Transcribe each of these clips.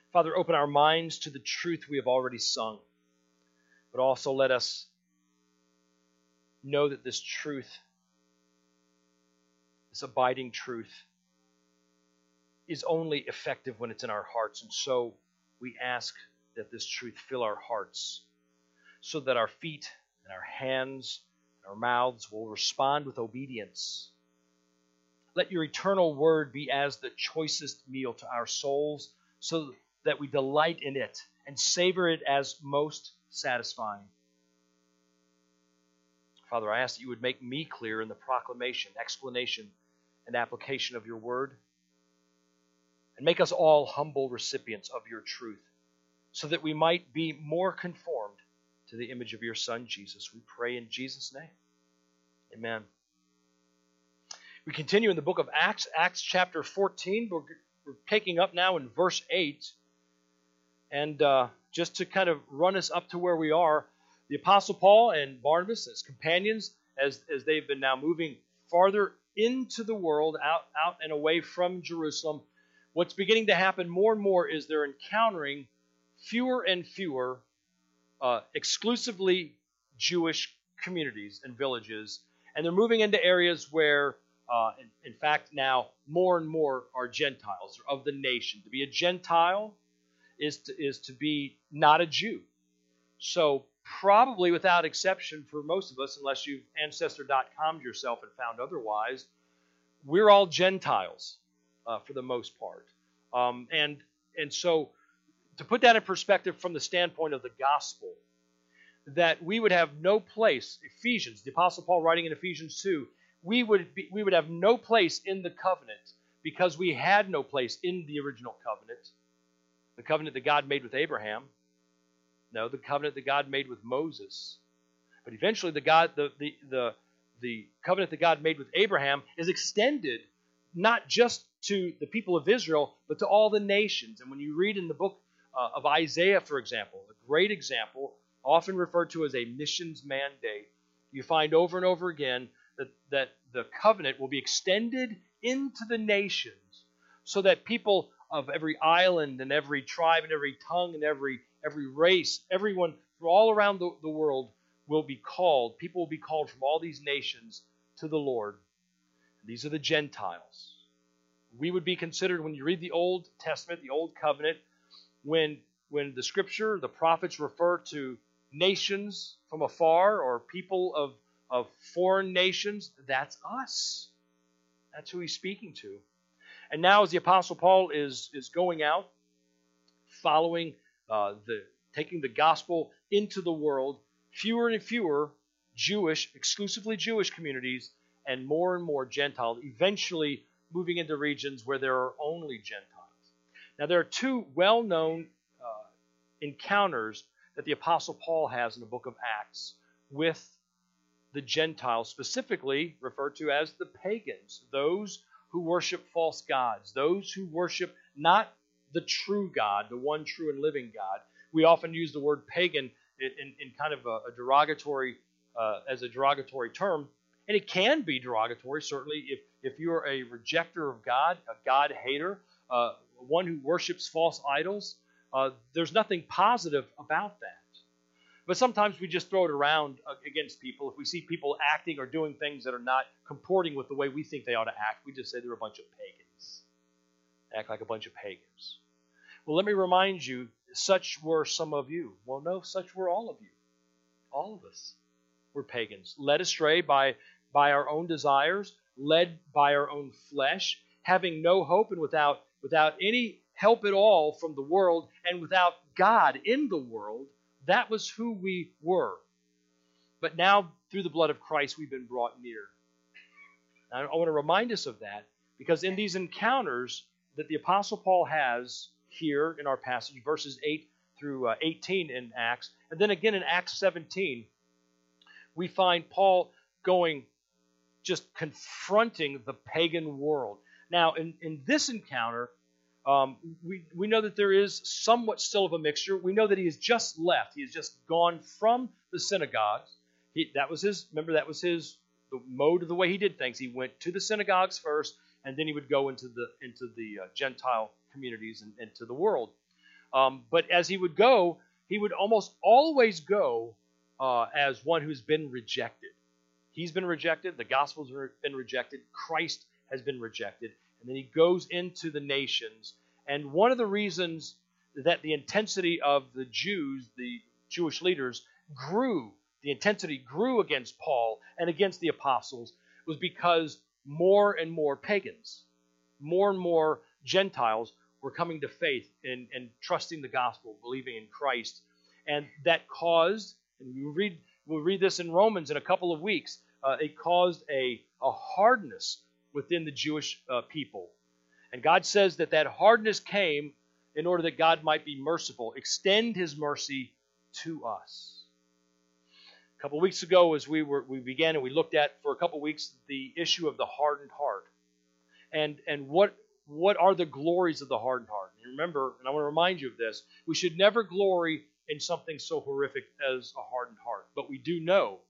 Father, open our minds to the truth we have already sung, but also let us know that this truth, this abiding truth, is only effective when it's in our hearts. And so we ask that this truth fill our hearts so that our feet and our hands and our mouths will respond with obedience. Let your eternal word be as the choicest meal to our souls so that we delight in it and savor it as most satisfying. Father, I ask that you would make me clear in the proclamation, explanation, and application of your word, and make us all humble recipients of your truth, so that we might be more conformed to the image of your Son, Jesus. We pray in Jesus' name. Amen. We continue in the book of Acts, Acts chapter 14. We're picking up now in verse 8. And just to kind of run us up to where we are, the Apostle Paul and Barnabas, as companions, as they've been now moving farther into the world, out and away from Jerusalem, what's beginning to happen more and more is they're encountering fewer and fewer exclusively Jewish communities and villages, and they're moving into areas where, in fact, now more and more are Gentiles, or of the nation. To be a Gentile is to be not a Jew. So probably without exception for most of us, unless you've Ancestor.com'd yourself and found otherwise, we're all Gentiles for the most part. And so to put that in perspective from the standpoint of the gospel, that we would have no place, Ephesians, the Apostle Paul writing in Ephesians 2, we would have no place in the covenant because we had no place in the original covenant, the covenant that God made with Abraham. No, the covenant that God made with Moses. But eventually the covenant that God made with Abraham is extended not just to the people of Israel, but to all the nations. And when you read in the book of Isaiah, for example, a great example, often referred to as a missions mandate, you find over and over again that the covenant will be extended into the nations so that people of every island and every tribe and every tongue and every race, everyone from all around the world will be called. People will be called from all these nations to the Lord. These are the Gentiles. We would be considered, when you read the Old Testament, the Old Covenant, when the Scripture, the prophets refer to nations from afar or people of foreign nations, that's us. That's who he's speaking to. And now as the Apostle Paul is going out, following taking the gospel into the world, fewer and fewer exclusively Jewish communities, and more Gentiles, eventually moving into regions where there are only Gentiles. Now there are two well-known encounters that the Apostle Paul has in the book of Acts with the Gentiles, specifically referred to as the pagans, those who worship false gods, those who worship not the true God, the one true and living God. We often use the word pagan in kind of a derogatory, as a derogatory term, and it can be derogatory, certainly, if you're a rejecter of God, a God hater, one who worships false idols. There's nothing positive about that. But sometimes we just throw it around against people. If we see people acting or doing things that are not comporting with the way we think they ought to act, we just say they're a bunch of pagans. Act like a bunch of pagans. Well, let me remind you, such were some of you. Well, no, such were all of you. All of us were pagans, led astray by our own desires, led by our own flesh, having no hope and without any help at all from the world and without God in the world. That was who we were. But now, through the blood of Christ, we've been brought near. I want to remind us of that, because in these encounters that the Apostle Paul has here in our passage, verses 8 through 18 in Acts, and then again in Acts 17, we find Paul just confronting the pagan world. Now, in this encounter, we know that there is somewhat still of a mixture. We know that he has just left. He has just gone from the synagogues. That was the mode of the way he did things. He went to the synagogues first, and then he would go into the Gentile communities and to the world. But as he would go, he would almost always go as one who's been rejected. He's been rejected. The gospel's been rejected. Christ has been rejected. And then he goes into the nations. And one of the reasons that the intensity of the Jews, the Jewish leaders, the intensity grew against Paul and against the apostles, was because more and more pagans, more and more Gentiles were coming to faith and trusting the gospel, believing in Christ. And that caused, and we'll read this in Romans in a couple of weeks, it caused a hardness within the Jewish people. And God says that hardness came in order that God might be merciful, extend his mercy to us. A couple of weeks ago, as we began and we looked at for a couple of weeks the issue of the hardened heart, and what are the glories of the hardened heart. And remember, and I want to remind you of this, we should never glory in something so horrific as a hardened heart. But we do know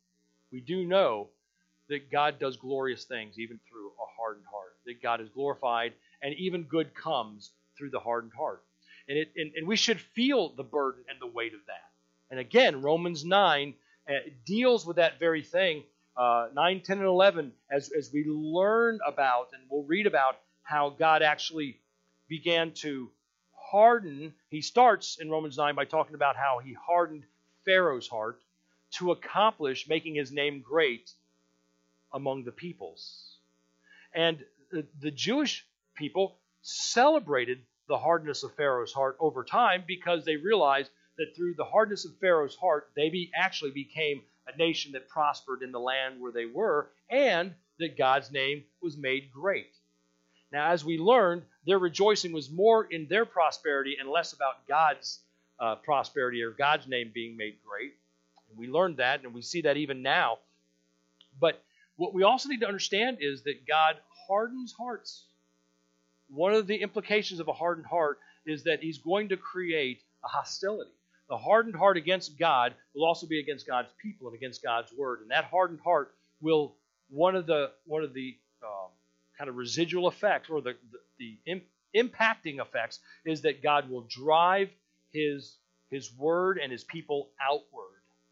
that God does glorious things even through a hardened heart, that God is glorified, and even good comes through the hardened heart. And we should feel the burden and the weight of that. And again, Romans 9 deals with that very thing. 9, 10, and 11, as we learn about and we'll read about how God actually began to harden. He starts in Romans 9 by talking about how he hardened Pharaoh's heart to accomplish making his name great among the peoples. And the Jewish people celebrated the hardness of Pharaoh's heart over time because they realized that through the hardness of Pharaoh's heart, they actually became a nation that prospered in the land where they were, and that God's name was made great. Now, as we learned, their rejoicing was more in their prosperity and less about God's prosperity or God's name being made great. And we learned that, and we see that even now. But what we also need to understand is that God hardens hearts. One of the implications of a hardened heart is that he's going to create a hostility. The hardened heart against God will also be against God's people and against God's word. And that hardened heart will, one of the kind of residual effects, or the impacting effects, is that God will drive his word and his people outward.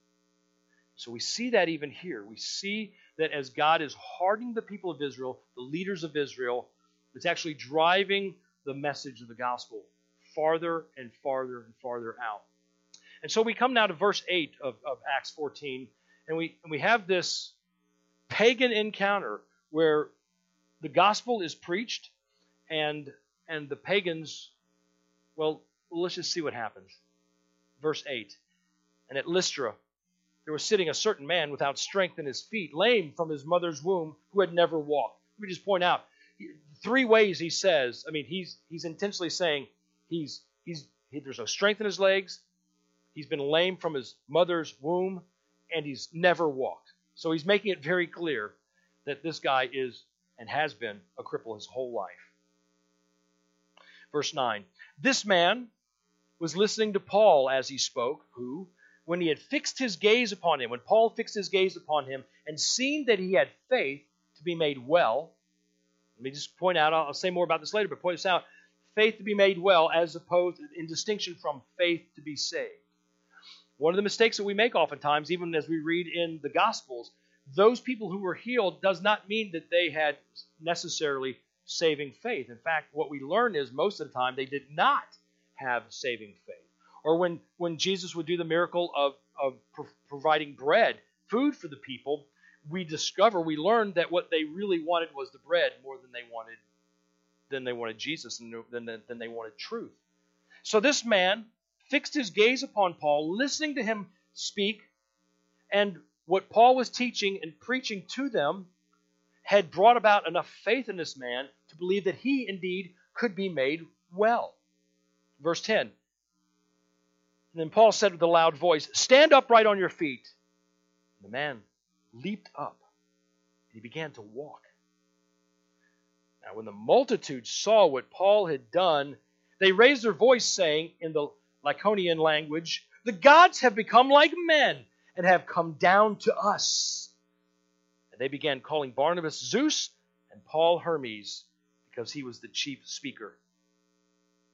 So we see that even here. We see that as God is hardening the people of Israel, the leaders of Israel, it's actually driving the message of the gospel farther and farther and farther out. And so we come now to verse 8 of Acts 14, and we have this pagan encounter where the gospel is preached, and the pagans, well, let's just see what happens. Verse 8, and at Lystra there was sitting a certain man without strength in his feet, lame from his mother's womb, who had never walked. Let me just point out 3 ways he says. I mean, he's intentionally saying there's no strength in his legs, he's been lame from his mother's womb, and he's never walked. So he's making it very clear that this guy is and has been a cripple his whole life. Verse 9, this man was listening to Paul as he spoke, who, when he had fixed his gaze upon him, when Paul fixed his gaze upon him and seen that he had faith to be made well, let me just point out, I'll say more about this later, but point this out, faith to be made well as opposed, in distinction from faith to be saved. One of the mistakes that we make oftentimes, even as we read in the Gospels, those people who were healed does not mean that they had necessarily saving faith. In fact, what we learn is most of the time they did not have saving faith. Or when Jesus would do the miracle of providing bread, food for the people, we learn that what they really wanted was the bread more than they wanted Jesus and than they wanted truth. So this man fixed his gaze upon Paul, listening to him speak, and what Paul was teaching and preaching to them had brought about enough faith in this man to believe that he indeed could be made well. Verse 10, and then Paul said with a loud voice, stand upright on your feet. The man leaped up, and he began to walk. Now when the multitude saw what Paul had done, they raised their voice, saying in the Lycaonian language, the gods have become like men and have come down to us. And they began calling Barnabas Zeus and Paul Hermes, because he was the chief speaker.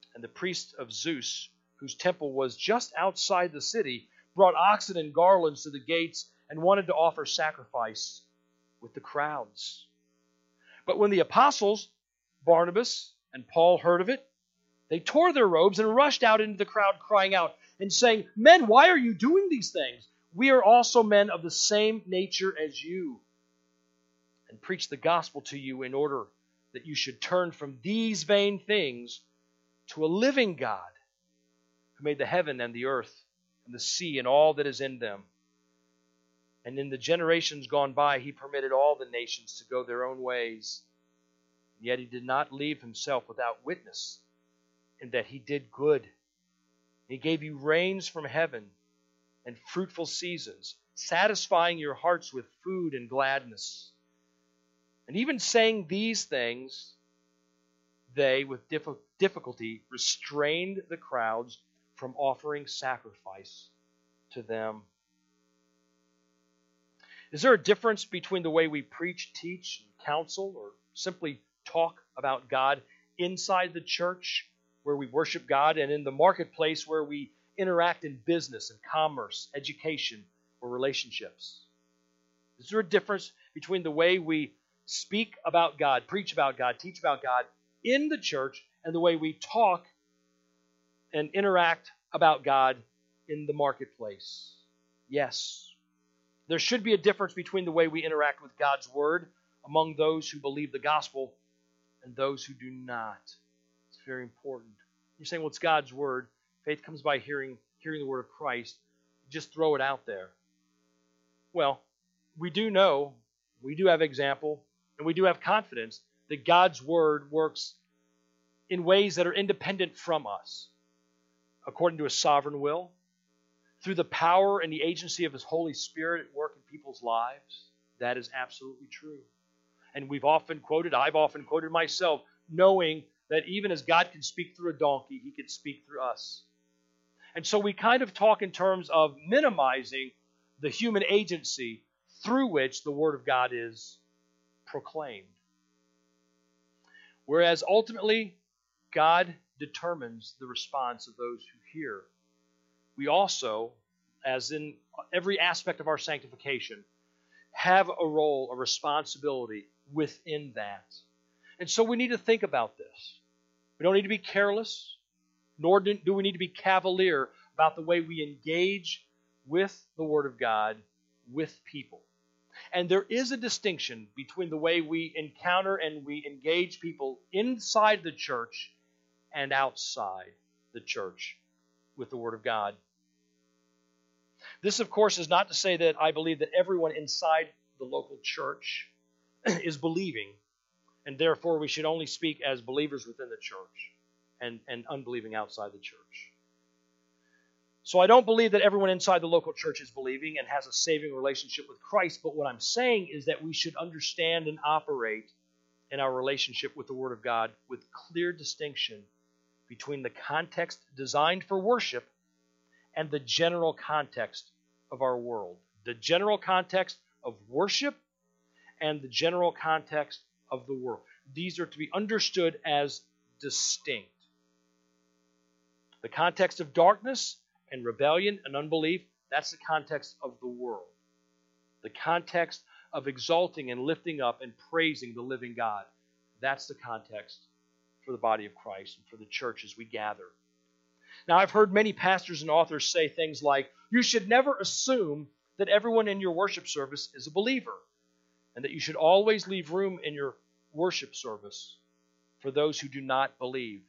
And the priests of Zeus, whose temple was just outside the city, brought oxen and garlands to the gates and wanted to offer sacrifice with the crowds. But when the apostles, Barnabas and Paul, heard of it, they tore their robes and rushed out into the crowd, crying out and saying, "Men, why are you doing these things? We are also men of the same nature as you, and preach the gospel to you in order that you should turn from these vain things to a living God, who made the heaven and the earth and the sea and all that is in them. And in the generations gone by, he permitted all the nations to go their own ways. Yet he did not leave himself without witness, in that he did good. He gave you rains from heaven and fruitful seasons, satisfying your hearts with food and gladness." And even saying these things, they, with difficulty, restrained the crowds from offering sacrifice to them. Is there a difference between the way we preach, teach, and counsel, or simply talk about God inside the church, where we worship God, and in the marketplace, where we interact in business and commerce, education, or relationships? Is there a difference between the way we speak about God, preach about God, teach about God in the church, and the way we talk and interact about God in the marketplace? Yes. There should be a difference between the way we interact with God's Word among those who believe the gospel and those who do not. It's very important. You're saying, well, it's God's Word. Faith comes by hearing the Word of Christ. Just throw it out there. Well, we do know, we do have example, and we do have confidence that God's Word works in ways that are independent from us, according to His sovereign will, through the power and the agency of His Holy Spirit at work in people's lives. That is absolutely true. And I've often quoted myself, knowing that even as God can speak through a donkey, He can speak through us. And so we kind of talk in terms of minimizing the human agency through which the Word of God is proclaimed. Whereas ultimately, God determines the response of those who hear. We also, as in every aspect of our sanctification, have a role, a responsibility within that. And so we need to think about this. We don't need to be careless, nor do we need to be cavalier about the way we engage with the Word of God, with people. And there is a distinction between the way we encounter and we engage people inside the church and outside the church with the Word of God. This, of course, is not to say that I believe that everyone inside the local church is believing, and therefore we should only speak as believers within the church and unbelieving outside the church. So I don't believe that everyone inside the local church is believing and has a saving relationship with Christ, but what I'm saying is that we should understand and operate in our relationship with the Word of God with clear distinction between the context designed for worship and the general context of our world. The general context of worship and the general context of the world. These are to be understood as distinct. The context of darkness and rebellion and unbelief, that's the context of the world. The context of exalting and lifting up and praising the living God, that's the context for the body of Christ and for the church as we gather. Now, I've heard many pastors and authors say things like, you should never assume that everyone in your worship service is a believer, and that you should always leave room in your worship service for those who do not believe.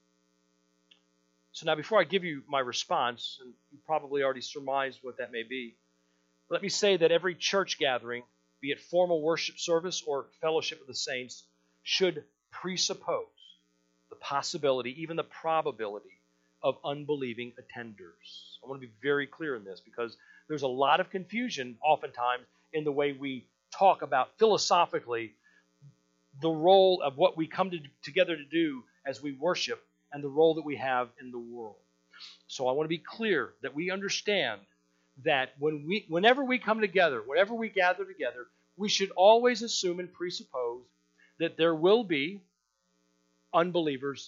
So now, before I give you my response, and you probably already surmised what that may be, let me say that every church gathering, be it formal worship service or fellowship of the saints, should presuppose the possibility, even the probability, of unbelieving attenders. I want to be very clear in this because there's a lot of confusion oftentimes in the way we talk about philosophically the role of what we come together to do as we worship and the role that we have in the world. So I want to be clear that we understand that whenever we come together, whenever we gather together, we should always assume and presuppose that there will be unbelievers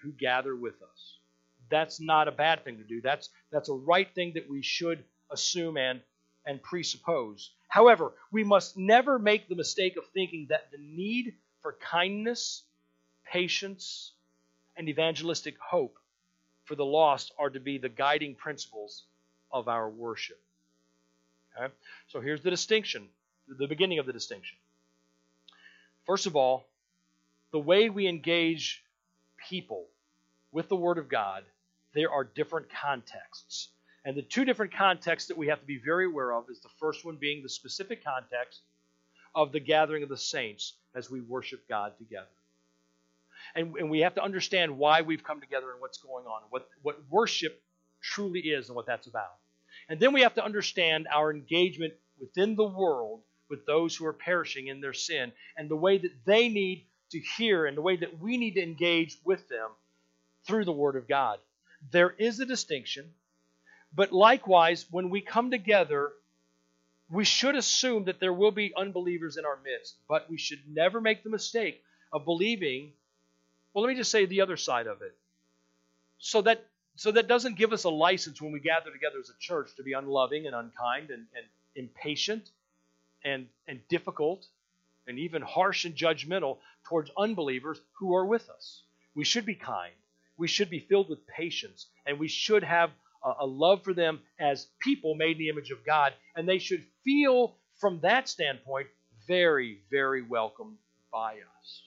who gather with us. That's not a bad thing to do. That's a right thing that we should assume and presuppose. However, we must never make the mistake of thinking that the need for kindness, patience, and evangelistic hope for the lost are to be the guiding principles of our worship. Okay? So here's the distinction, the beginning of the distinction. First of all, the way we engage people with the Word of God, there are different contexts. And the two different contexts that we have to be very aware of is the first one being the specific context of the gathering of the saints as we worship God together. And we have to understand why we've come together and what's going on, what worship truly is and what that's about. And then we have to understand our engagement within the world with those who are perishing in their sin and the way that they need to hear and the way that we need to engage with them through the Word of God. There is a distinction, but likewise, when we come together, we should assume that there will be unbelievers in our midst, but we should never make the mistake of believing. Well, let me just say the other side of it. So that doesn't give us a license when we gather together as a church to be unloving and unkind and impatient and difficult and even harsh and judgmental towards unbelievers who are with us. We should be kind. We should be filled with patience. And we should have a love for them as people made in the image of God. And they should feel, from that standpoint, very, very welcomed by us.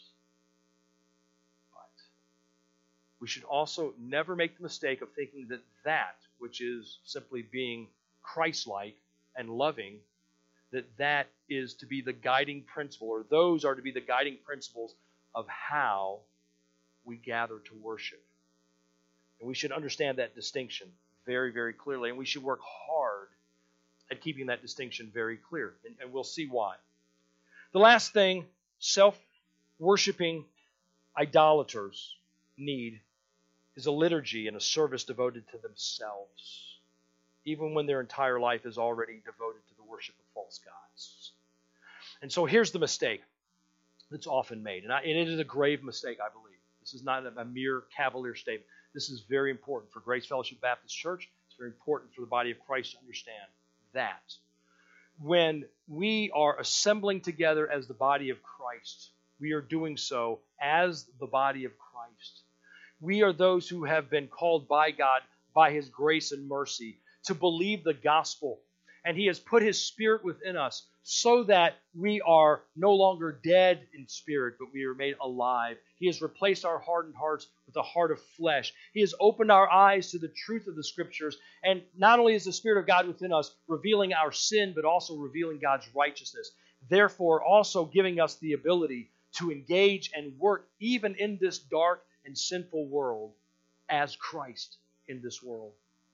We should also never make the mistake of thinking that which is simply being Christ-like and loving, that is to be the guiding principle, or those are to be the guiding principles of how we gather to worship. And we should understand that distinction very, very clearly, and we should work hard at keeping that distinction very clear, and we'll see why. The last thing self-worshiping idolaters need is a liturgy and a service devoted to themselves, even when their entire life is already devoted to the worship of false gods. And so here's the mistake that's often made, and it is a grave mistake, I believe. This is not a mere cavalier statement. This is very important for Grace Fellowship Baptist Church. It's very important for the body of Christ to understand that. When we are assembling together as the body of Christ, we are doing so as the body of Christ. We are those who have been called by God, by His grace and mercy, to believe the gospel. And He has put His Spirit within us so that we are no longer dead in spirit, but we are made alive. He has replaced our hardened hearts with a heart of flesh. He has opened our eyes to the truth of the Scriptures. And not only is the Spirit of God within us revealing our sin, but also revealing God's righteousness. Therefore, also giving us the ability to engage and work even in this dark and sinful world as Christ in this world.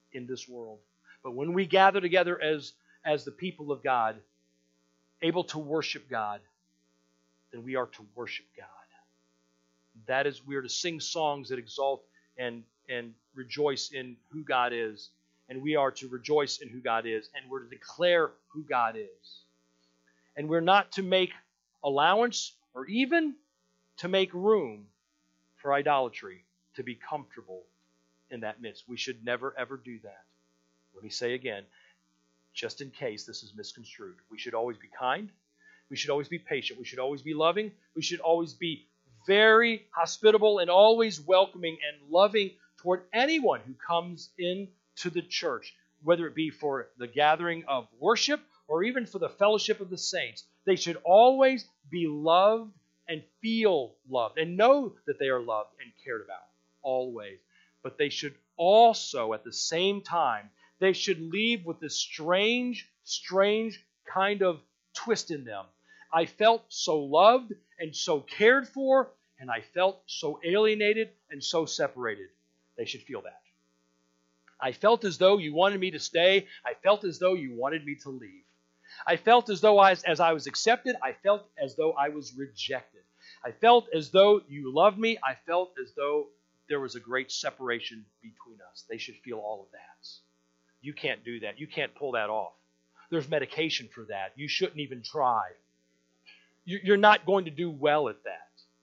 But when we gather together as the people of God, able to worship God, then we are to worship God. That is, we are to sing songs that exalt and rejoice in who God is. And we are to rejoice in who God is. And we're to declare who God is. And we're not to make allowance or even to make room for idolatry to be comfortable in that midst. We should never, ever do that. Let me say again, just in case this is misconstrued, we should always be kind. We should always be patient. We should always be loving. We should always be very hospitable and always welcoming and loving toward anyone who comes into the church, whether it be for the gathering of worship or even for the fellowship of the saints. They should always be loved and feel loved and know that they are loved and cared about, always. But they should also, at the same time, they should leave with this strange kind of twist in them. I felt so loved and so cared for, and I felt so alienated and so separated. They should feel that. I felt as though you wanted me to stay. I felt as though you wanted me to leave. I felt as though as I was accepted, I felt as though I was rejected. I felt as though you loved me. I felt as though there was a great separation between us. They should feel all of that. You can't do that. You can't pull that off. There's medication for that. You shouldn't even try. You're not going to do well at that.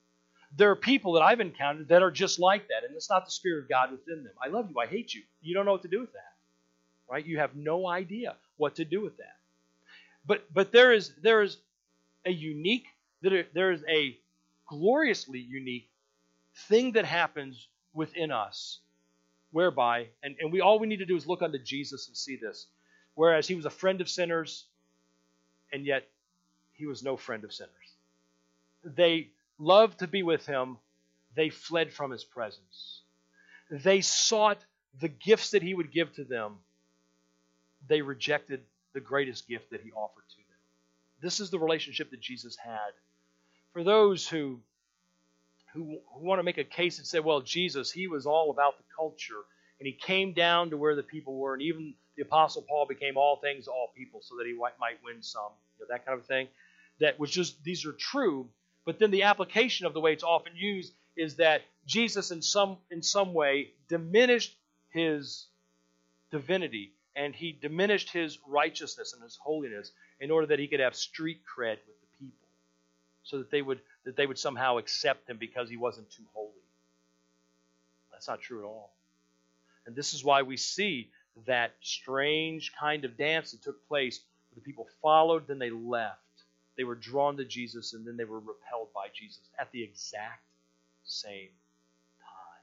There are people that I've encountered that are just like that, and it's not the Spirit of God within them. I love you. I hate you. You don't know what to do with that, right? You have no idea what to do with that. But there is a unique, there is a gloriously unique thing that happens within us, whereby, and all we need to do is look unto Jesus and see this. Whereas he was a friend of sinners, and yet he was no friend of sinners. They loved to be with him. They fled from his presence. They sought the gifts that he would give to them. They rejected the greatest gift that he offered to them. This is the relationship that Jesus had. For those who want to make a case and say, well, Jesus, he was all about the culture, and he came down to where the people were, and even the Apostle Paul became all things to all people so that he might win some, that kind of thing. That was just, these are true, but then the application of the way it's often used is that Jesus in some way diminished his divinity, and he diminished his righteousness and his holiness in order that he could have street cred with the people, so that they would somehow accept him because he wasn't too holy. That's not true at all. And this is why we see that strange kind of dance that took place where the people followed, then they left. They were drawn to Jesus, and then they were repelled by Jesus at the exact same time.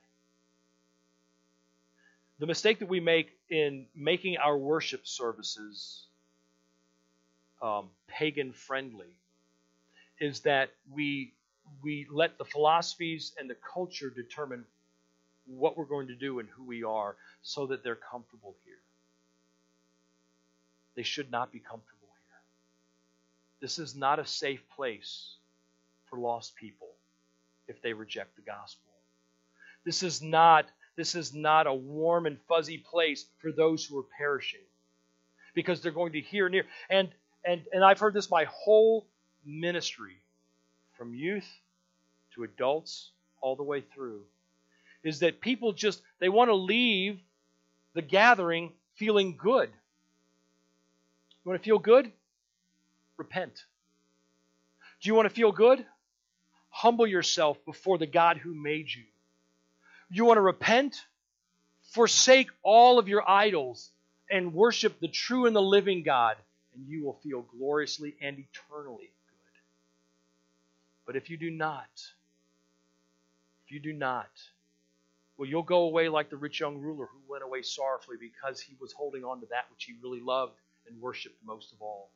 The mistake that we make in making our worship services pagan-friendly is that we let the philosophies and the culture determine what we're going to do and who we are so that they're comfortable here. They should not be comfortable here. This is not a safe place for lost people if they reject the gospel. This is not a warm and fuzzy place for those who are perishing, because they're going to hear and hear. And I've heard this my whole ministry, from youth to adults all the way through, is that people they want to leave the gathering feeling good. You want to feel good? Repent. Do you want to feel good? Humble yourself before the God who made you. You want to repent? Forsake all of your idols and worship the true and the living God, and you will feel gloriously and eternally good. But if you do not, well, you'll go away like the rich young ruler who went away sorrowfully because he was holding on to that which he really loved and worshipped most of all.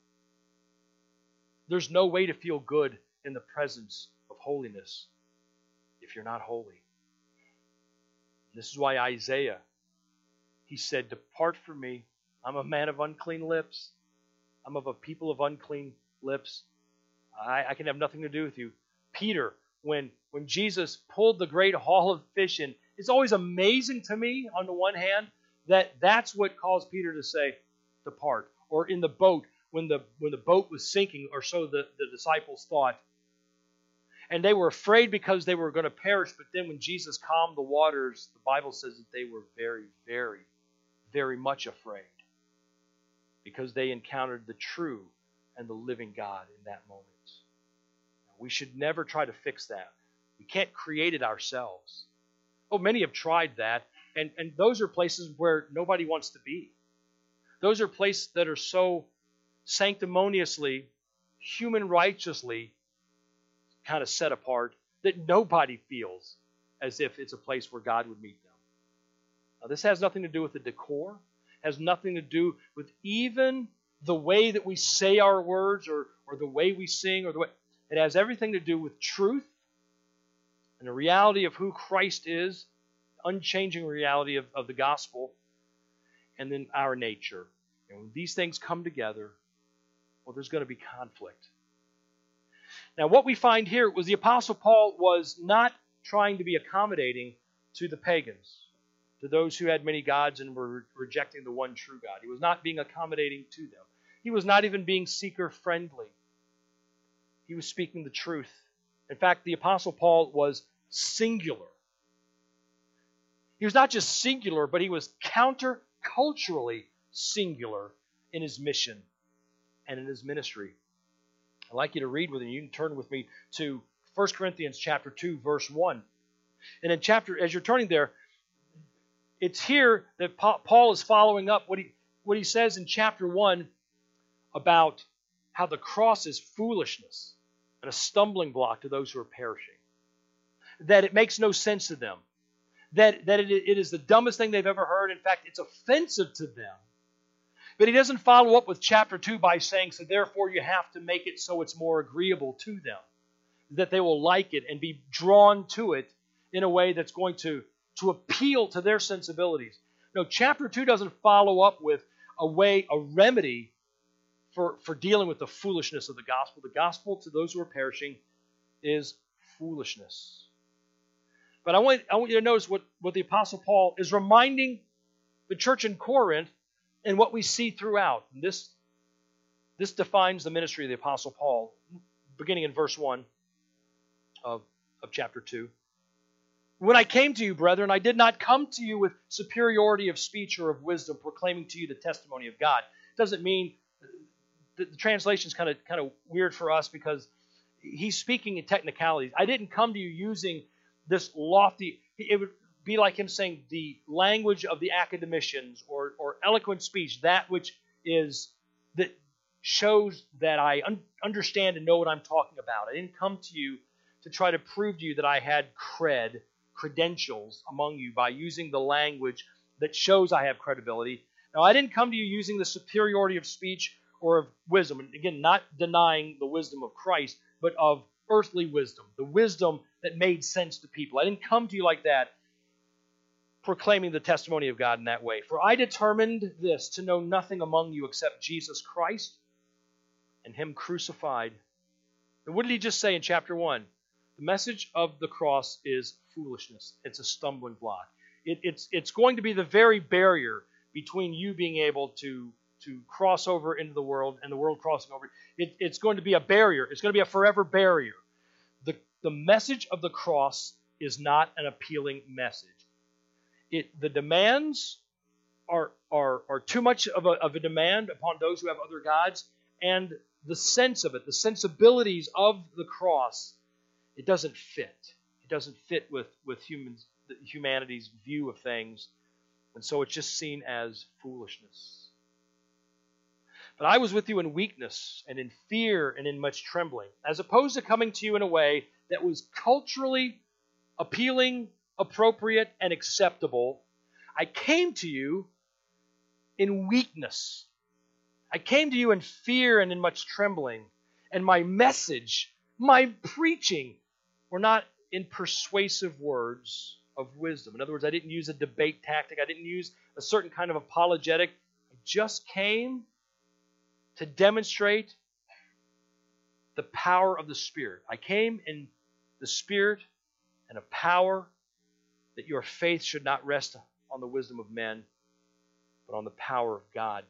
There's no way to feel good in the presence of holiness if you're not holy. This is why Isaiah, he said, "Depart from me. I'm a man of unclean lips. I'm of a people of unclean lips. I can have nothing to do with you." Peter, when Jesus pulled the great haul of fish in, it's always amazing to me, on the one hand, that's what caused Peter to say, "Depart." Or in the boat, when the boat was sinking, or so the disciples thought. And they were afraid because they were going to perish. But then when Jesus calmed the waters, the Bible says that they were very, very, very much afraid, because they encountered the true and the living God in that moment. We should never try to fix that. We can't create it ourselves. Oh, many have tried that, and those are places where nobody wants to be. Those are places that are so sanctimoniously, human righteously kind of set apart that nobody feels as if it's a place where God would meet them. Now, this has nothing to do with the decor, has nothing to do with even the way that we say our words or the way we sing or the way. It has everything to do with truth and the reality of who Christ is, unchanging reality of the gospel, and then our nature. And when these things come together, well, there's going to be conflict. Now, what we find here was the Apostle Paul was not trying to be accommodating to the pagans, to those who had many gods and were rejecting the one true God. He was not being accommodating to them. He was not even being seeker-friendly. He was speaking the truth. In fact, the Apostle Paul was singular. He was not just singular, but he was counter-culturally singular in his mission and in his ministry. I'd like you to read with me. You can turn with me to 1 Corinthians chapter 2, verse 1. And in as you're turning there, it's here that Paul is following up what he says in chapter 1 about how the cross is foolishness and a stumbling block to those who are perishing. That it makes no sense to them. That it is the dumbest thing they've ever heard. In fact, it's offensive to them. But he doesn't follow up with chapter 2 by saying, so therefore you have to make it so it's more agreeable to them, that they will like it and be drawn to it in a way that's going to appeal to their sensibilities. No, chapter 2 doesn't follow up with a remedy for dealing with the foolishness of the gospel. The gospel to those who are perishing is foolishness. But I want you to notice what the Apostle Paul is reminding the church in Corinth and what we see throughout. And this defines the ministry of the Apostle Paul, beginning in verse 1 of chapter 2. When I came to you, brethren, I did not come to you with superiority of speech or of wisdom, proclaiming to you the testimony of God. It doesn't mean, the translation is kind of weird for us because he's speaking in technicalities. I didn't come to you using this lofty, it would be like him saying the language of the academicians or eloquent speech, that which that shows that I understand and know what I'm talking about. I didn't come to you to try to prove to you that I had credentials among you by using the language that shows I have credibility. Now, I didn't come to you using the superiority of speech or of wisdom. And again, not denying the wisdom of Christ, but of earthly wisdom, the wisdom that made sense to people. I didn't come to you like that, proclaiming the testimony of God in that way. For I determined this, to know nothing among you except Jesus Christ and Him crucified. And what did he just say in chapter 1? The message of the cross is foolishness. It's a stumbling block. It's going to be the very barrier between you being able to cross over into the world and the world crossing over. It's going to be a barrier. It's going to be a forever barrier. The message of the cross is not an appealing message. The demands are too much of a demand upon those who have other gods, and the sense of it, the sensibilities of the cross, it doesn't fit. It doesn't fit with humanity's view of things, and so it's just seen as foolishness. But I was with you in weakness and in fear and in much trembling, as opposed to coming to you in a way that was culturally appealing, appropriate, and acceptable. I came to you in weakness. I came to you in fear and in much trembling. And my message, my preaching, were not in persuasive words of wisdom. In other words, I didn't use a debate tactic. I didn't use a certain kind of apologetic. I just came to demonstrate the power of the Spirit. I came in the Spirit and a power that your faith should not rest on the wisdom of men, but on the power of God.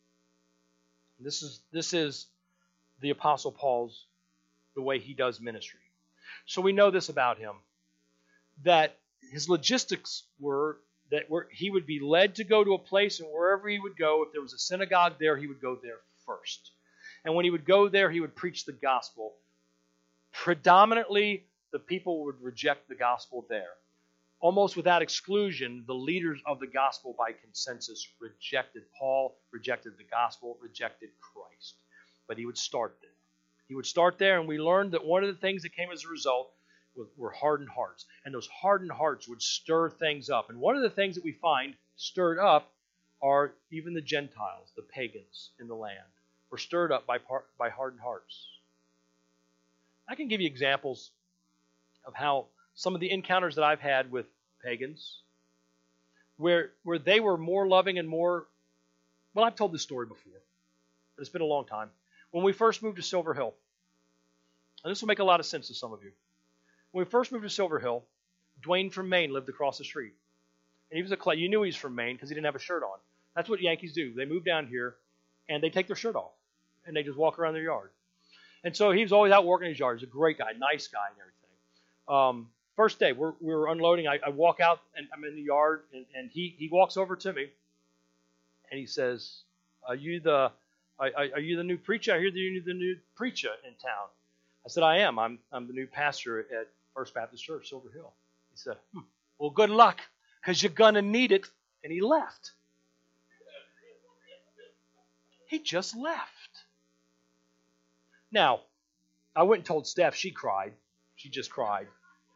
And this is the Apostle Paul's, the way he does ministry. So we know this about him, that his logistics were that he would be led to go to a place, and wherever he would go, if there was a synagogue there, he would go there first. And when he would go there, he would preach the gospel. Predominantly, the people would reject the gospel there. Almost without exclusion, the leaders of the gospel by consensus rejected Paul, rejected the gospel, rejected Christ. But he would start there. He would start there, and we learned that one of the things that came as a result were hardened hearts. And those hardened hearts would stir things up. And one of the things that we find stirred up are even the Gentiles, the pagans in the land, were stirred up by hardened hearts. I can give you examples of how some of the encounters that I've had with pagans, where they were more loving and more, well, I've told this story before, but it's been a long time. When we first moved to Silver Hill, and this will make a lot of sense to some of you. When we first moved to Silver Hill, Dwayne from Maine lived across the street. And he was you knew he was from Maine because he didn't have a shirt on. That's what Yankees do. They move down here, and they take their shirt off, and they just walk around their yard. And so he was always out working his yard. He's a great guy, nice guy and everything. First day, we were unloading. I walk out, and I'm in the yard, and he walks over to me, and he says, Are you the new preacher? I hear that you're the new preacher in town. I said, I am. I'm the new pastor at First Baptist Church, Silver Hill. He said, well, good luck, because you're going to need it. And he left. He just left. Now, I went and told Steph. She cried. She just cried.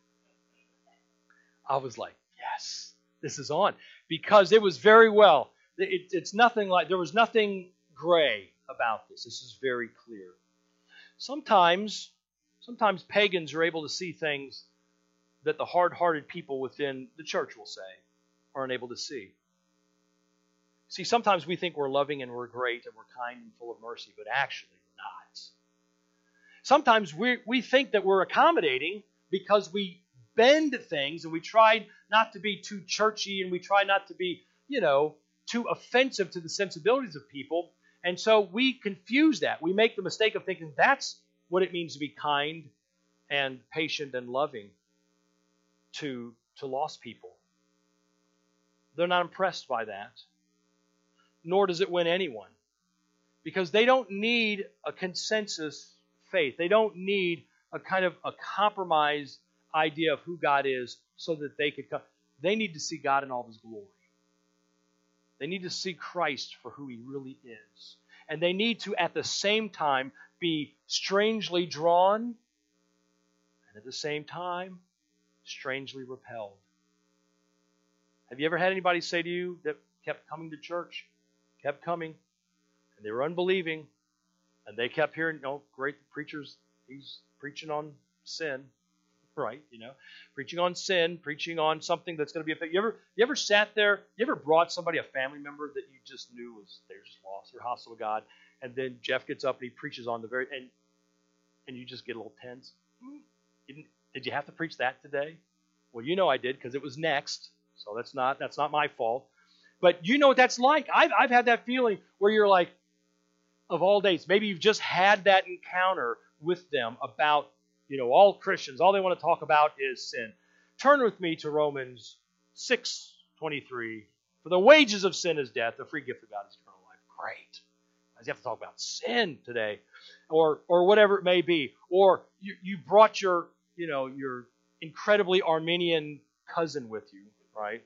I was like, yes, this is on. Because it was very well. It's nothing like, there was nothing gray about this. This is very clear. Sometimes pagans are able to see things that the hard-hearted people within the church will say are unable to see. See, sometimes we think we're loving and we're great and we're kind and full of mercy, but actually we're not. Sometimes we think that we're accommodating because we bend things and we try not to be too churchy and we try not to be, too offensive to the sensibilities of people. And so we confuse that. We make the mistake of thinking that's what it means to be kind and patient and loving to lost people. They're not impressed by that. Nor does it win anyone. Because they don't need a consensus faith. They don't need a kind of a compromised idea of who God is so that they could come. They need to see God in all of His glory. They need to see Christ for who He really is. And they need to, at the same time, be strangely drawn and at the same time, strangely repelled. Have you ever had anybody say to you that kept coming to church, kept coming, and they were unbelieving, and they kept hearing, great, the preacher's, he's preaching on sin, right? Preaching on sin, preaching on something that's going to be a... You ever sat there, you ever brought somebody, a family member that you just knew they were just lost, they're hostile to God, and then Jeff gets up and he preaches on the very... And you just get a little tense. Did you have to preach that today? Well, I did because it was next, so that's not my fault. But you know what that's like. I've had that feeling where you're like, of all days, maybe you've just had that encounter with them about, all Christians, all they want to talk about is sin. Turn with me to Romans 6:23. For the wages of sin is death, the free gift of God is eternal life. Great. You have to talk about sin today, or whatever it may be. Or you brought your incredibly Armenian cousin with you, right?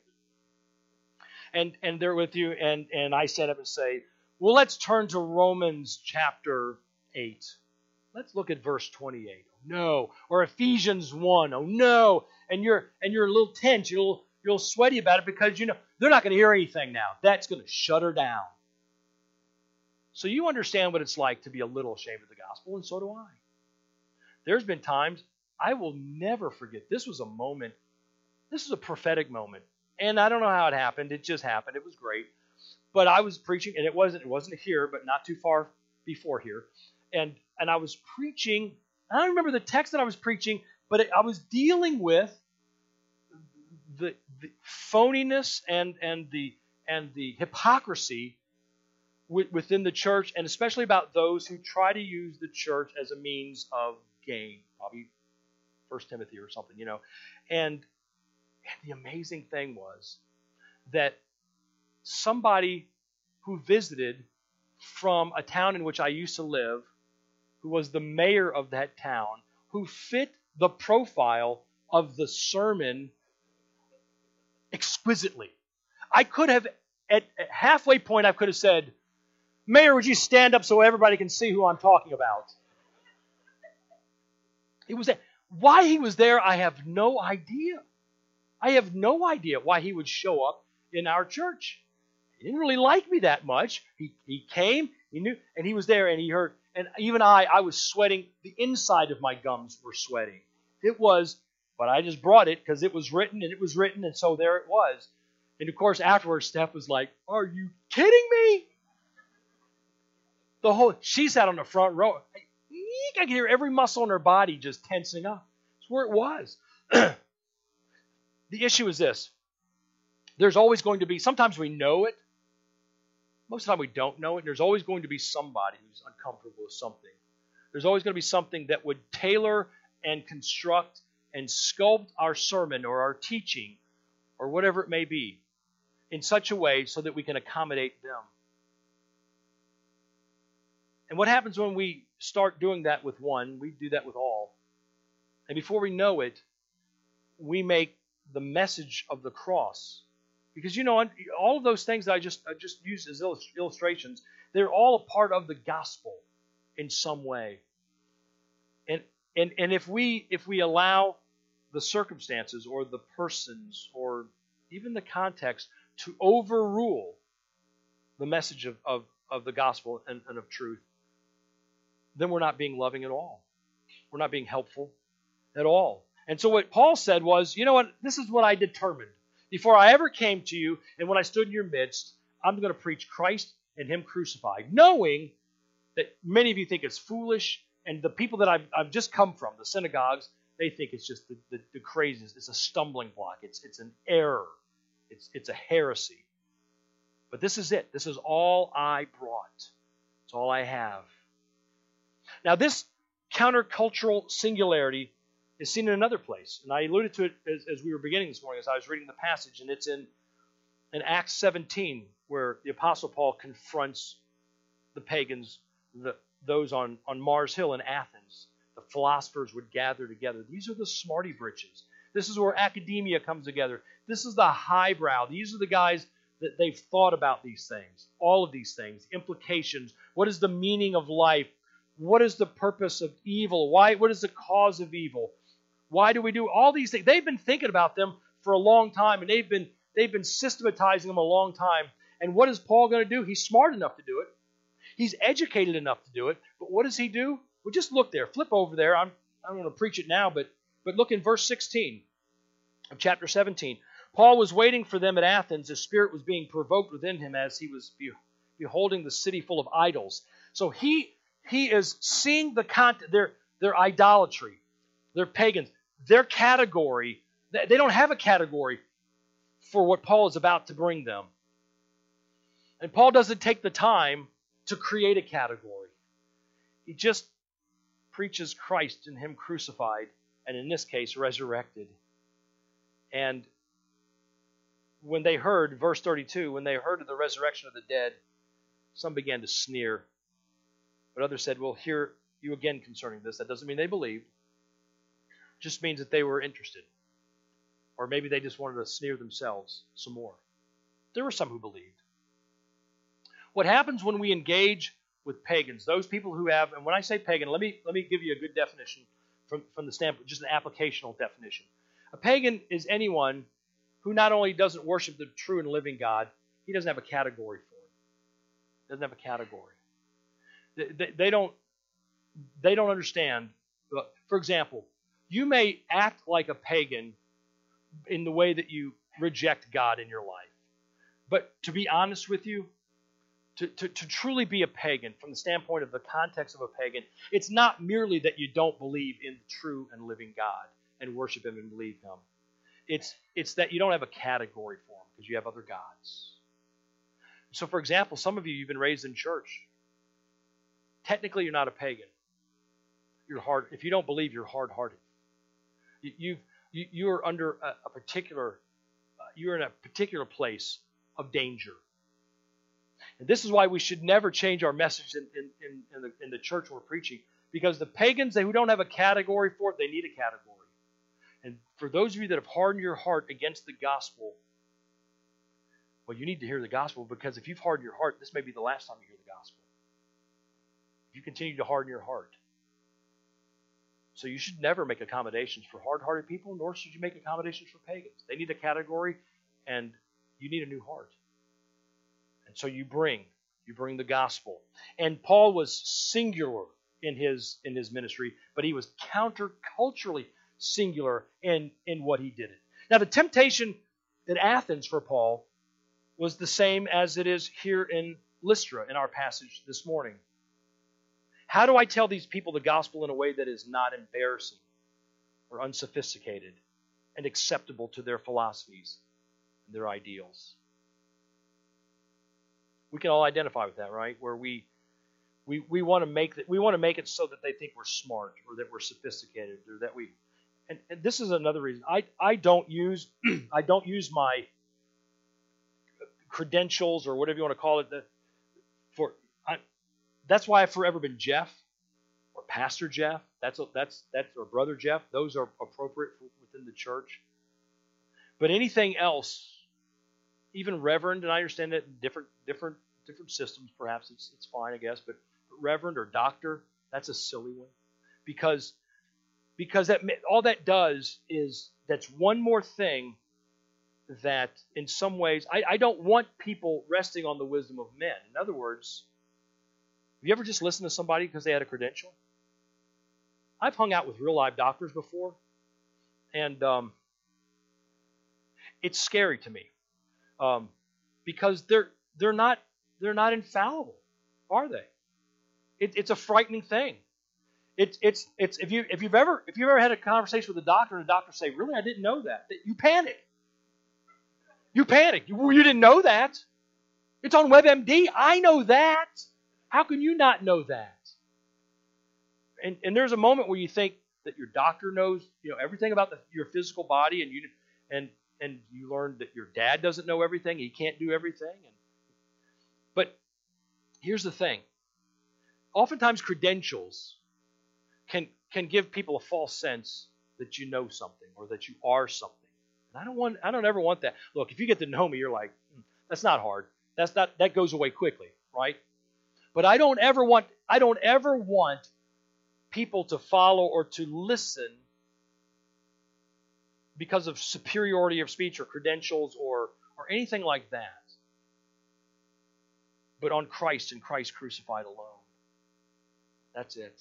And they're with you, and I stand up and say, well, let's turn to Romans chapter 8. Let's look at verse 28. Oh, no. Or Ephesians 1. Oh, no. And you're a little tense. You're a little sweaty about it because, they're not going to hear anything now. That's going to shut her down. So you understand what it's like to be a little ashamed of the gospel, and so do I. There's been times I will never forget. This was a moment. This was a prophetic moment. And I don't know how it happened. It just happened. It was great. But I was preaching, and it wasn't here, but not too far before here. And I was preaching. I don't remember the text that I was preaching, but I was dealing with the phoniness and the hypocrisy within the church, and especially about those who try to use the church as a means of gain. Probably 1 Timothy or something, And the amazing thing was that somebody who visited from a town in which I used to live, who was the mayor of that town, who fit the profile of the sermon exquisitely. I could have, at halfway point, I could have said, Mayor, would you stand up so everybody can see who I'm talking about? It was why he was there, I have no idea. I have no idea why he would show up in our church. He didn't really like me that much. He came, he knew, and he was there, and he heard. And even I was sweating. The inside of my gums were sweating. It was, but I just brought it because it was written, and so there it was. And of course, afterwards, Steph was like, "Are you kidding me?" She sat on the front row. I could hear every muscle in her body just tensing up. That's where it was. The issue is this. There's always going to be, sometimes we know it. Most of the time we don't know it. And there's always going to be somebody who's uncomfortable with something. There's always going to be something that would tailor and construct and sculpt our sermon or our teaching or whatever it may be in such a way so that we can accommodate them. And what happens when we start doing that with one, we do that with all. And before we know it, we make the message of the cross. Because, all of those things that I just used as illustrations, they're all a part of the gospel in some way. And if we allow the circumstances or the persons or even the context to overrule the message of the gospel and of truth, then we're not being loving at all. We're not being helpful at all. And so what Paul said was, you know what, this is what I determined. Before I ever came to you and when I stood in your midst, I'm going to preach Christ and Him crucified, knowing that many of you think it's foolish, and the people that I've just come from, the synagogues, they think it's just the craziness. It's a stumbling block. It's an error. It's a heresy. But this is it. This is all I brought. It's all I have. Now, this countercultural singularity is seen in another place. And I alluded to it as we were beginning this morning, as I was reading the passage. And it's in Acts 17, where the Apostle Paul confronts the pagans, those on Mars Hill in Athens. The philosophers would gather together. These are the smarty britches. This is where academia comes together. This is the highbrow. These are the guys that they've thought about these things, all of these things, implications. What is the meaning of life? What is the purpose of evil? What is the cause of evil? Why do we do all these things? They've been thinking about them for a long time, and they've been systematizing them a long time. And what is Paul going to do? He's smart enough to do it. He's educated enough to do it. But what does he do? Well, just look there. Flip over there. I don't want to preach it now, but look in verse 16 of chapter 17. Paul was waiting for them at Athens. His spirit was being provoked within him as he was beholding the city full of idols. So he is seeing the content, their idolatry, their pagans, their category. They don't have a category for what Paul is about to bring them. And Paul doesn't take the time to create a category. He just preaches Christ and Him crucified, and in this case, resurrected. And when they heard, verse 32, when they heard of the resurrection of the dead, some began to sneer. But others said, we'll hear you again concerning this. That doesn't mean they believed. It just means that they were interested. Or maybe they just wanted to sneer themselves some more. There were some who believed. What happens when we engage with pagans, those people who have, and when I say pagan, let me give you a good definition from the standpoint, just an applicational definition. A pagan is anyone who not only doesn't worship the true and living God, he doesn't have a category for it. Doesn't have a category. They don't understand. For example, you may act like a pagan in the way that you reject God in your life. But to be honest with you, to truly be a pagan from the standpoint of the context of a pagan, it's not merely that you don't believe in the true and living God and worship Him and believe Him. It's that you don't have a category for Him because you have other gods. So, for example, some of you've been raised in church. Technically, you're not a pagan. You're hard. If you don't believe, you're hard-hearted. You're under a particular. You're in a particular place of danger. And this is why we should never change our message in the church we're preaching, because the pagans who don't have a category for it, they need a category. And for those of you that have hardened your heart against the gospel, well, you need to hear the gospel, because if you've hardened your heart, this may be the last time you hear the gospel. If you continue to harden your heart. So you should never make accommodations for hard-hearted people, nor should you make accommodations for pagans. They need a category, and you need a new heart. And so you bring the gospel. And Paul was singular in his ministry, but he was counterculturally singular in what he did. Now, the temptation at Athens for Paul was the same as it is here in Lystra in our passage this morning. How do I tell these people the gospel in a way that is not embarrassing or unsophisticated and acceptable to their philosophies and their ideals? We can all identify with that, right? Where we want to make it so that they think we're smart or that we're sophisticated or that we. And this is another reason I don't use my credentials or whatever you want to call it. That's why I've forever been Jeff. Pastor Jeff, that's or Brother Jeff. Those are appropriate within the church. But anything else, even Reverend, and I understand that different systems, perhaps it's fine, I guess. But Reverend or Doctor, that's a silly one, because all that does is that's one more thing that in some ways I don't want people resting on the wisdom of men. In other words, have you ever just listened to somebody because they had a credential? I've hung out with real live doctors before, and it's scary to me because they're not infallible, are they? It's a frightening thing. It's if you've ever had a conversation with a doctor and the doctor say, "Really, I didn't know that," you panic. You panic. You didn't know that. It's on WebMD. I know that. How can you not know that? And there's a moment where you think that your doctor knows, everything about your physical body, and you learn that your dad doesn't know everything. He can't do everything. But here's the thing. Oftentimes credentials can give people a false sense that you know something or that you are something. And I don't ever want that. Look, if you get to know me, you're like, that's not hard. That goes away quickly, right? But I don't ever want people to follow or to listen because of superiority of speech or credentials or anything like that. But on Christ and Christ crucified alone. That's it.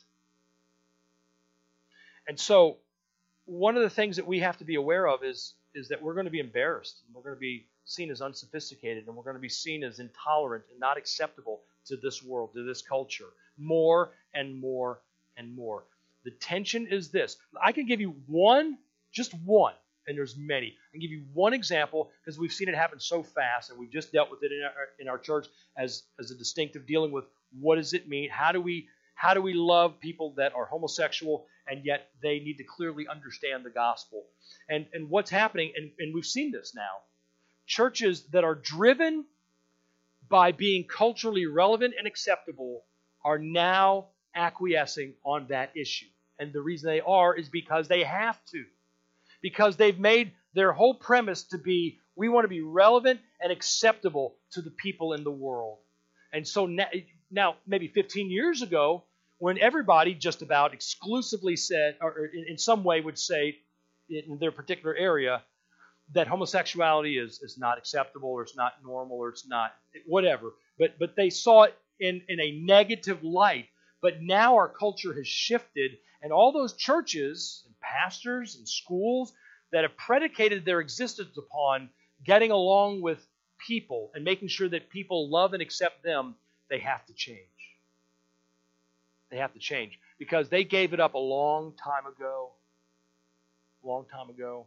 And so one of the things that we have to be aware of is that we're going to be embarrassed, and we're going to be seen as unsophisticated, and we're going to be seen as intolerant and not acceptable to this world, to this culture, more and more and more. The tension is this. I can give you just one, and there's many. I can give you one example because we've seen it happen so fast, and we've just dealt with it in our church as a distinctive, dealing with what does it mean? How do we love people that are homosexual and yet they need to clearly understand the gospel? And what's happening, and we've seen this now, churches that are driven by being culturally relevant and acceptable are now acquiescing on that issue. And the reason they are is because they have to. Because they've made their whole premise to be, we want to be relevant and acceptable to the people in the world. And so now maybe 15 years ago, when everybody just about exclusively said, or in some way would say in their particular area, that homosexuality is not acceptable, or it's not normal, or it's not whatever. But they saw it in a negative light. But now our culture has shifted, and all those churches and pastors and schools that have predicated their existence upon getting along with people and making sure that people love and accept them, they have to change. They have to change because they gave it up a long time ago. Long time ago.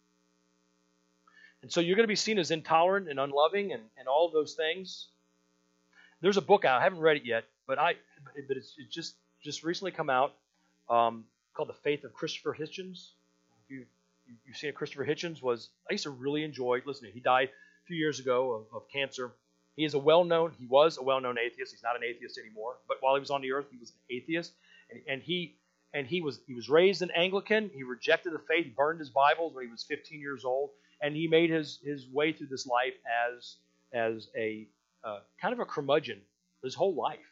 And so you're going to be seen as intolerant and unloving and all of those things. There's a book out. I haven't read it yet, but it's just recently come out called The Faith of Christopher Hitchens. If you've seen it, Christopher Hitchens I used to really enjoy listening. He died a few years ago of cancer. He was a well-known atheist. He's not an atheist anymore. But while he was on the earth, he was an atheist. And he was raised an Anglican. He rejected the faith. He burned his Bibles when he was 15 years old. And he made his way through this life as a kind of a curmudgeon his whole life.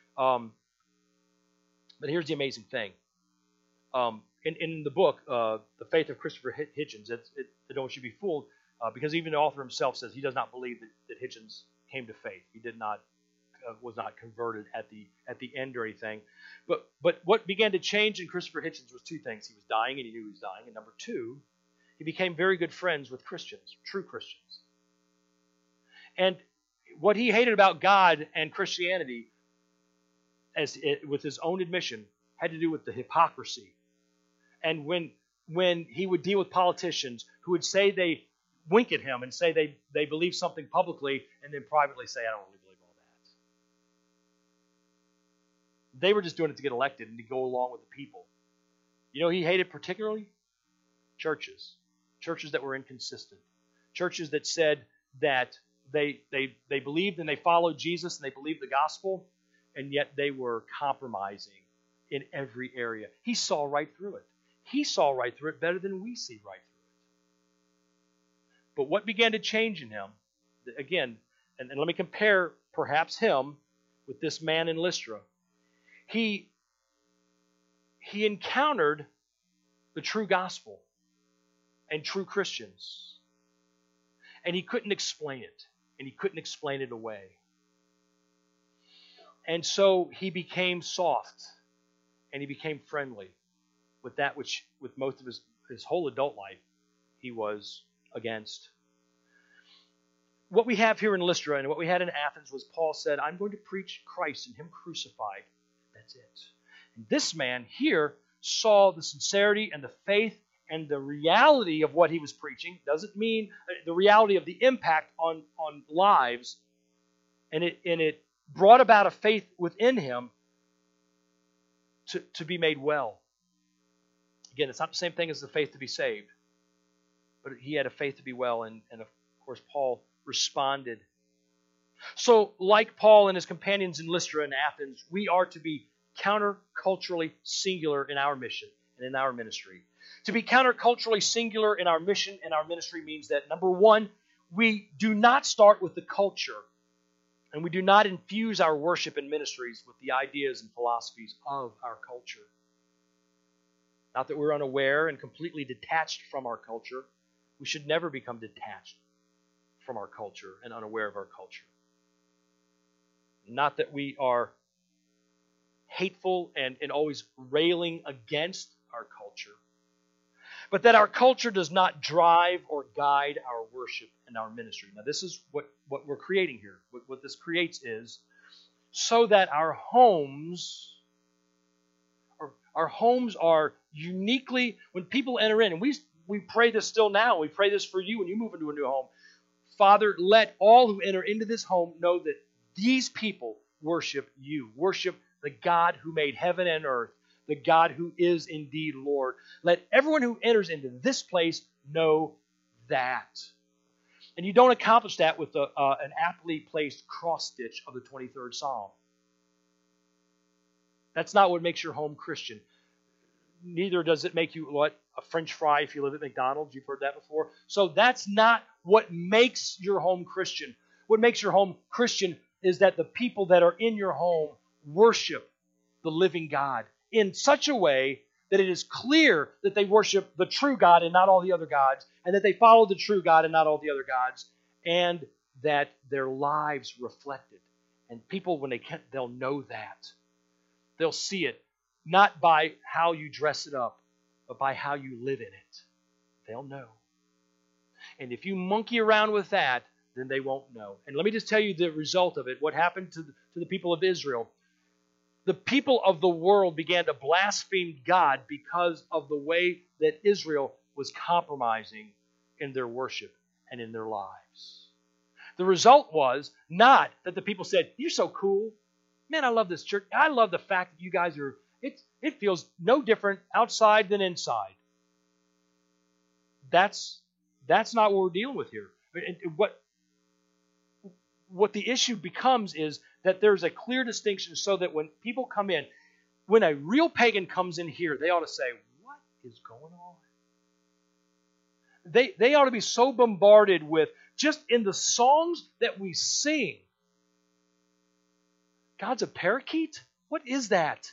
But here's the amazing thing. In the book, The Faith of Christopher Hitchens, I don't want you to be fooled, because even the author himself says he does not believe that Hitchens came to faith. He was not converted at the end or anything. But what began to change in Christopher Hitchens was two things. He was dying, and he knew he was dying. And number two, he became very good friends with Christians, true Christians. And what he hated about God and Christianity, with his own admission, had to do with the hypocrisy. And when he would deal with politicians who would say they wink at him and say they believe something publicly and then privately say, I don't really believe all that. They were just doing it to get elected and to go along with the people. You know, he hated particularly churches that were inconsistent, churches that said that they believed and they followed Jesus and they believed the gospel, and yet they were compromising in every area. He saw right through it. He saw right through it better than we see right through it. But what began to change in him, again, and let me compare perhaps him with this man in Lystra. He encountered the true gospel and true Christians. And he couldn't explain it. And he couldn't explain it away. And so he became soft. And he became friendly with that which, with most of his whole adult life, he was against. What we have here in Lystra and what we had in Athens was Paul said, I'm going to preach Christ and Him crucified. That's it. And this man here saw the sincerity and the faith and the reality of what he was preaching. Doesn't mean the reality of the impact on lives. And it brought about a faith within him to be made well. Again, it's not the same thing as the faith to be saved. But he had a faith to be well, and of course Paul responded. So, like Paul and his companions in Lystra and Athens, we are to be counterculturally singular in our mission and in our ministry. To be counterculturally singular in our mission and our ministry means that, number one, we do not start with the culture, and we do not infuse our worship and ministries with the ideas and philosophies of our culture. Not that we're unaware and completely detached from our culture. We should never become detached from our culture and unaware of our culture. Not that we are hateful and always railing against our culture, but that our culture does not drive or guide our worship and our ministry. Now, this is what we're creating here. What this creates is so that our homes are uniquely, when people enter in, and we pray this still now, we pray this for you when you move into a new home. Father, let all who enter into this home know that these people worship you, worship the God who made heaven and earth, the God who is indeed Lord. Let everyone who enters into this place know that. And you don't accomplish that with an aptly placed cross-stitch of the 23rd Psalm. That's not what makes your home Christian. Neither does it make you, a French fry if you live at McDonald's. You've heard that before. So that's not what makes your home Christian. What makes your home Christian is that the people that are in your home worship the living God in such a way that it is clear that they worship the true God and not all the other gods, and that they follow the true God and not all the other gods, and that their lives reflect it. And people, when they'll know that. They'll see it, not by how you dress it up, but by how you live in it. They'll know. And if you monkey around with that, then they won't know. And let me just tell you the result of it, what happened to the people of Israel. The people of the world began to blaspheme God because of the way that Israel was compromising in their worship and in their lives. The result was not that the people said, you're so cool. Man, I love this church. I love the fact that you guys are, it feels no different outside than inside. That's not what we're dealing with here. What the issue becomes is that there's a clear distinction so that when people come in, when a real pagan comes in here, they ought to say, what is going on? They ought to be so bombarded with, just in the songs that we sing, God's a parakeet? What is that?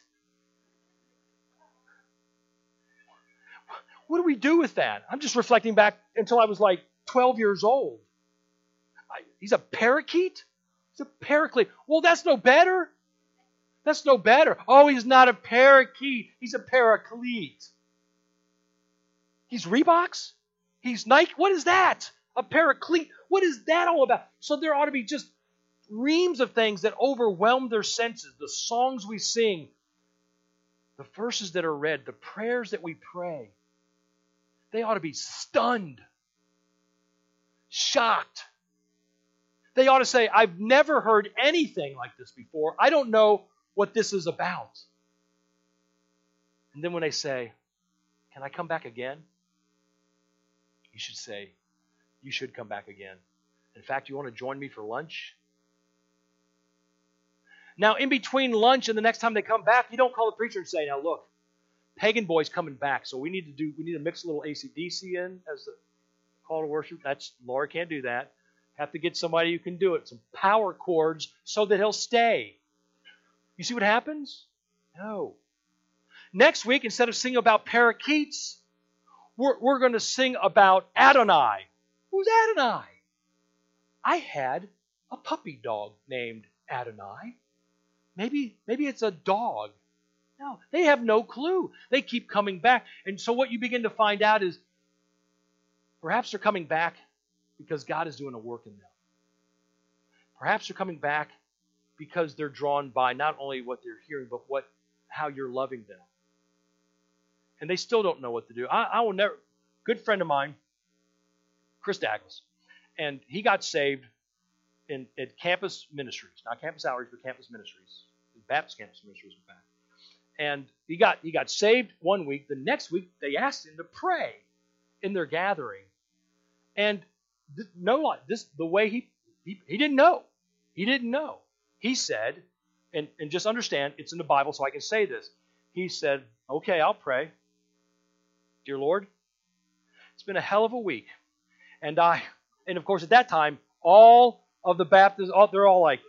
What do we do with that? I'm just reflecting back until I was like 12 years old. He's a parakeet? He's a paraclete. Well, that's no better. That's no better. Oh, he's not a parakeet. He's a paraclete. He's Reeboks? He's Nike? What is that? A paraclete? What is that all about? So there ought to be just reams of things that overwhelm their senses. The songs we sing, the verses that are read, the prayers that we pray. They ought to be stunned, shocked. They ought to say, I've never heard anything like this before. I don't know what this is about. And then when they say, can I come back again? You should say, you should come back again. In fact, you want to join me for lunch? Now, in between lunch and the next time they come back, you don't call the preacher and say, now look, Pagan Boy's coming back, so we need to mix a little AC/DC in as the call to worship. Laura can't do that. Have to get somebody who can do it, some power chords, so that he'll stay. You see what happens? No. Next week, instead of singing about parakeets, we're going to sing about Adonai. Who's Adonai? I had a puppy dog named Adonai. Maybe it's a dog. No, they have no clue. They keep coming back. And so what you begin to find out is perhaps they're coming back because God is doing a work in them. Perhaps they're coming back because they're drawn by not only what they're hearing, but how you're loving them. And they still don't know what to do. I will never. Good friend of mine, Chris Douglas, and he got saved at Campus Ministries, not Campus Outreach, but Campus Ministries, Baptist Campus Ministries, in fact. And he got saved one week. The next week, they asked him to pray in their gathering, and the way he didn't know. He didn't know. He said, and just understand, it's in the Bible, so I can say this. He said, "Okay, I'll pray. Dear Lord, it's been a hell of a week, and of course at that time, all of the Baptists, they're all like."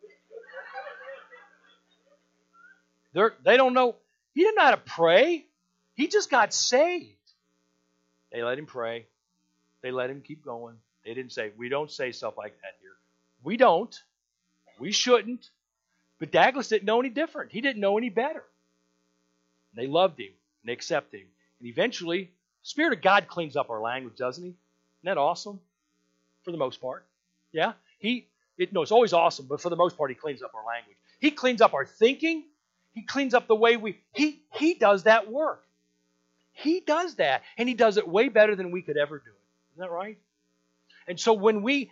They don't know. He didn't know how to pray. He just got saved. They let him pray. They let him keep going. They didn't say, we don't say stuff like that here. We don't. We shouldn't. But Douglas didn't know any different. He didn't know any better. They loved him. And they accepted him. And eventually, the Spirit of God cleans up our language, doesn't he? Isn't that awesome? For the most part. Yeah? It's always awesome, but for the most part, he cleans up our language. He cleans up our thinking. He cleans up the way he does that work. He does that, and he does it way better than we could ever do it. Isn't that right? And so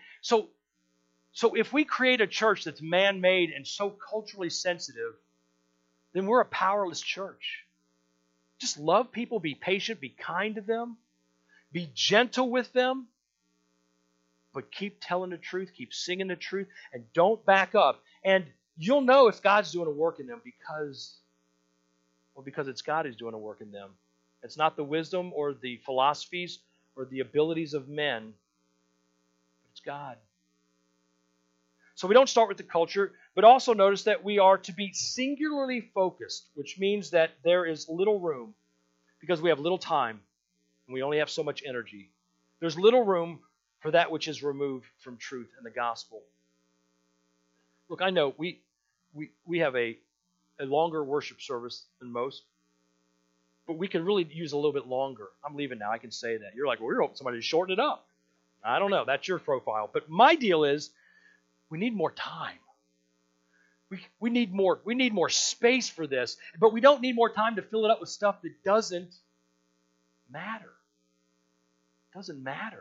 if we create a church that's man-made and so culturally sensitive, then we're a powerless church. Just love people, be patient, be kind to them, be gentle with them, but keep telling the truth, keep singing the truth, and don't back up. And you'll know if God's doing a work in them because it's God who's doing a work in them. It's not the wisdom or the philosophies or the abilities of men, but it's God. So we don't start with the culture, but also notice that we are to be singularly focused, which means that there is little room because we have little time and we only have so much energy. There's little room for that which is removed from truth and the gospel. Look, I know we have a longer worship service than most, but we can really use a little bit longer. I'm leaving now. I can say that. You're like, well, we're hoping somebody to shorten it up. I don't know. That's your profile. But my deal is we need more time. We need more space for this, but we don't need more time to fill it up with stuff that doesn't matter. It doesn't matter.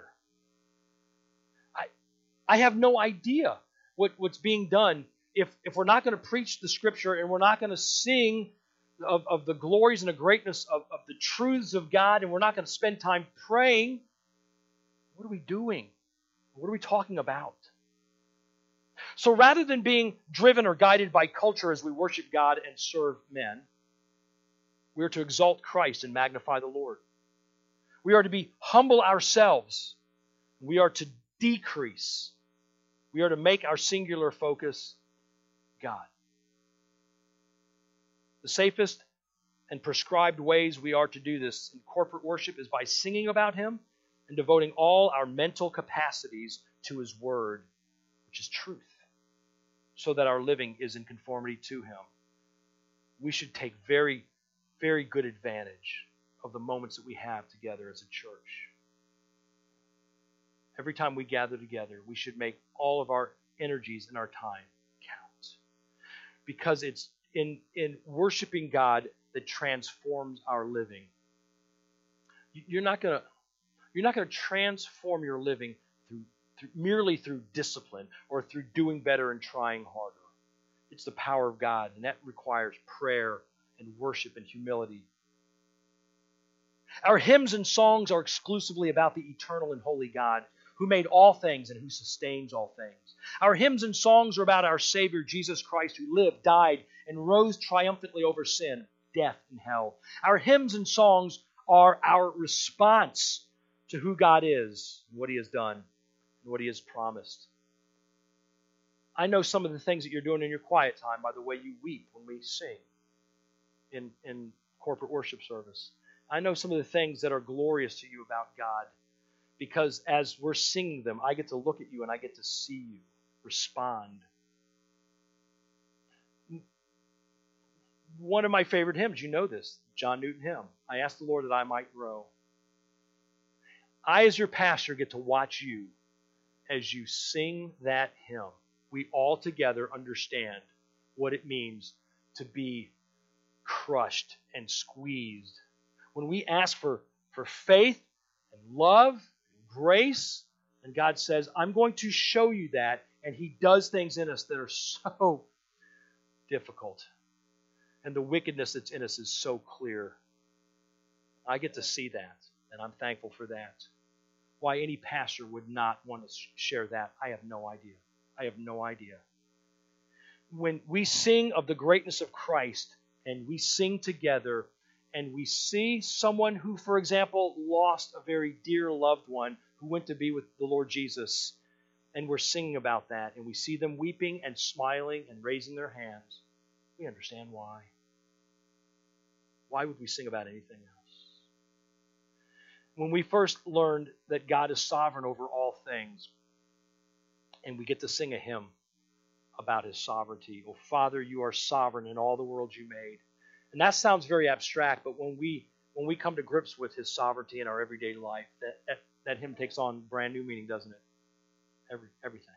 I have no idea what's being done if we're not going to preach the Scripture and we're not going to sing of the glories and the greatness of the truths of God, and we're not going to spend time praying. What are we doing? What are we talking about? So rather than being driven or guided by culture as we worship God and serve men, we are to exalt Christ and magnify the Lord. We are to be humble ourselves. We are to decrease. We are to make our singular focus God. The safest and prescribed ways we are to do this in corporate worship is by singing about Him and devoting all our mental capacities to His Word, which is truth, so that our living is in conformity to Him. We should take very, very good advantage of the moments that we have together as a church. Every time we gather together, we should make all of our energies and our time count. Because it's in worshiping God that transforms our living. You're not going to transform your living merely through discipline or through doing better and trying harder. It's the power of God, and that requires prayer and worship and humility. Our hymns and songs are exclusively about the eternal and holy God who made all things and who sustains all things. Our hymns and songs are about our Savior, Jesus Christ, who lived, died, and rose triumphantly over sin, death, and hell. Our hymns and songs are our response to who God is, and what He has done, and what He has promised. I know some of the things that you're doing in your quiet time by the way you weep when we sing in corporate worship service. I know some of the things that are glorious to you about God, because as we're singing them, I get to look at you and I get to see you respond. One of my favorite hymns, you know this, John Newton hymn, I asked the Lord that I might grow. I, as your pastor, get to watch you as you sing that hymn. We all together understand what it means to be crushed and squeezed. When we ask for faith and love and grace, and God says, I'm going to show you that, and He does things in us that are so difficult. And the wickedness that's in us is so clear. I get to see that, and I'm thankful for that. Why any pastor would not want to share that, I have no idea. I have no idea. When we sing of the greatness of Christ, and we sing together, and we see someone who, for example, lost a very dear loved one who went to be with the Lord Jesus, and we're singing about that, and we see them weeping and smiling and raising their hands, we understand why. Why would we sing about anything else? When we first learned that God is sovereign over all things, and we get to sing a hymn about His sovereignty. Oh, Father, you are sovereign in all the world you made. And that sounds very abstract, but when we come to grips with His sovereignty in our everyday life, that hymn takes on brand new meaning, doesn't it? Everything.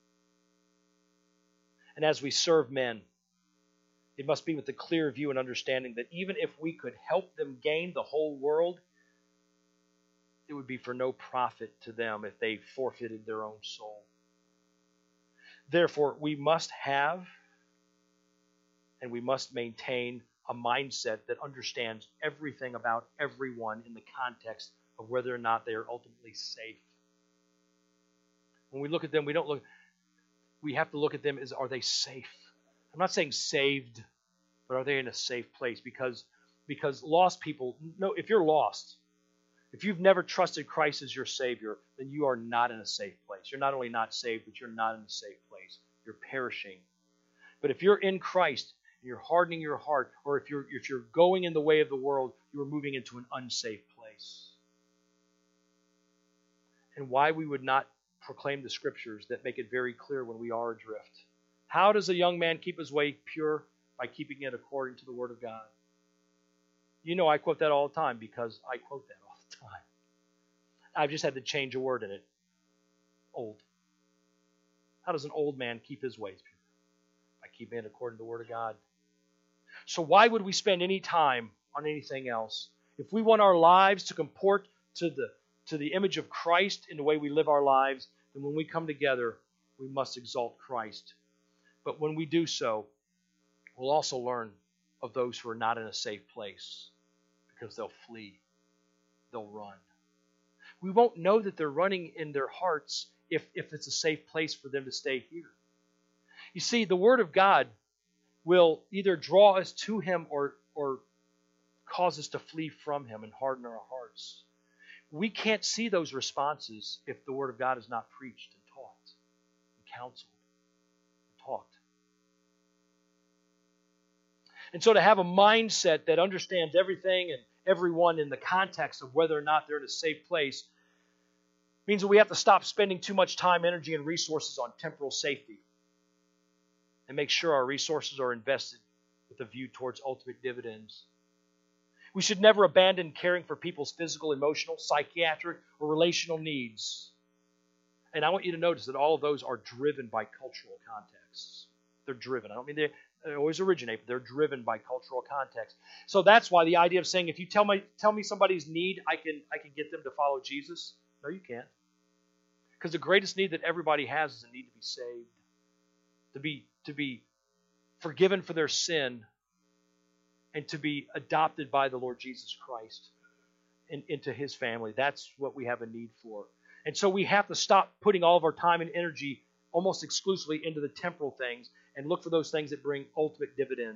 And as we serve men, it must be with the clear view and understanding that even if we could help them gain the whole world, it would be for no profit to them if they forfeited their own soul. Therefore, we must have and we must maintain a mindset that understands everything about everyone in the context of whether or not they are ultimately safe. When we look at them, we have to look at them as, are they safe? I'm not saying saved, but are they in a safe place? Because lost people, no, if you're lost, if you've never trusted Christ as your Savior, then you are not in a safe place. You're not only not saved, but you're not in a safe place. You're perishing. But if you're in Christ, and you're hardening your heart, or if you're going in the way of the world, you are moving into an unsafe place. And why we would not proclaim the Scriptures that make it very clear when we are adrift. How does a young man keep his way pure? By keeping it according to the Word of God. You know I quote that all the time because I quote that all the time. I've just had to change a word in it. Old. How does an old man keep his ways pure? By keeping it according to the Word of God. So why would we spend any time on anything else? If we want our lives to comport to the image of Christ in the way we live our lives, then when we come together, we must exalt Christ. But when we do so, we'll also learn of those who are not in a safe place because they'll flee. They'll run. We won't know that they're running in their hearts if it's a safe place for them to stay here. You see, the Word of God will either draw us to Him or cause us to flee from Him and harden our hearts. We can't see those responses if the Word of God is not preached and taught and counseled and talked. And so to have a mindset that understands everything and everyone in the context of whether or not they're in a safe place means that we have to stop spending too much time, energy, and resources on temporal safety and make sure our resources are invested with a view towards ultimate dividends. We should never abandon caring for people's physical, emotional, psychiatric, or relational needs. And I want you to notice that all of those are driven by cultural contexts. They're driven. I don't mean they always originate, but they're driven by cultural context. So that's why the idea of saying, if you tell me somebody's need, I can get them to follow Jesus. No, you can't. Because the greatest need that everybody has is a need to be saved, to be forgiven for their sin, and to be adopted by the Lord Jesus Christ into His family. That's what we have a need for. And so we have to stop putting all of our time and energy almost exclusively into the temporal things and look for those things that bring ultimate dividend.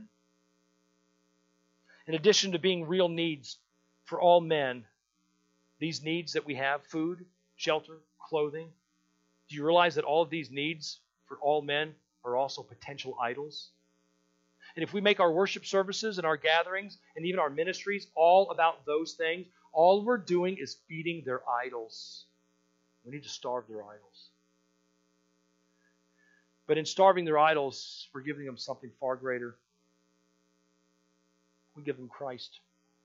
In addition to being real needs for all men, these needs that we have, food, shelter, clothing, do you realize that all of these needs for all men are also potential idols? And if we make our worship services and our gatherings and even our ministries all about those things, all we're doing is feeding their idols. We need to starve their idols. But in starving their idols, we're giving them something far greater. We give them Christ.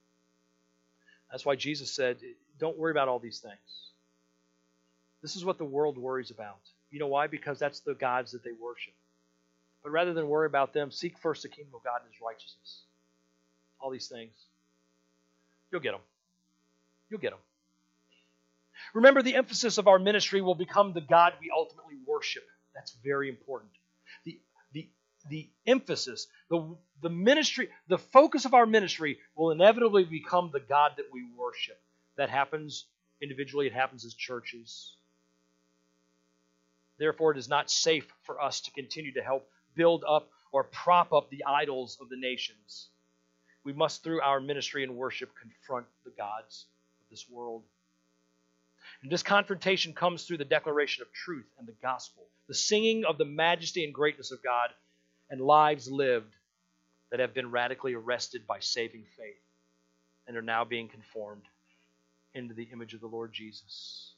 That's why Jesus said, don't worry about all these things. This is what the world worries about. You know why? Because that's the gods that they worship. But rather than worry about them, seek first the kingdom of God and His righteousness. All these things. You'll get them. You'll get them. Remember, the emphasis of our ministry will become the God we ultimately worship. That's very important. The emphasis, the ministry, the focus of our ministry will inevitably become the God that we worship. That happens individually. It happens as churches. Therefore, it is not safe for us to continue to help build up or prop up the idols of the nations. We must, through our ministry and worship, confront the gods of this world. And this confrontation comes through the declaration of truth and the gospel, the singing of the majesty and greatness of God, and lives lived that have been radically arrested by saving faith and are now being conformed into the image of the Lord Jesus.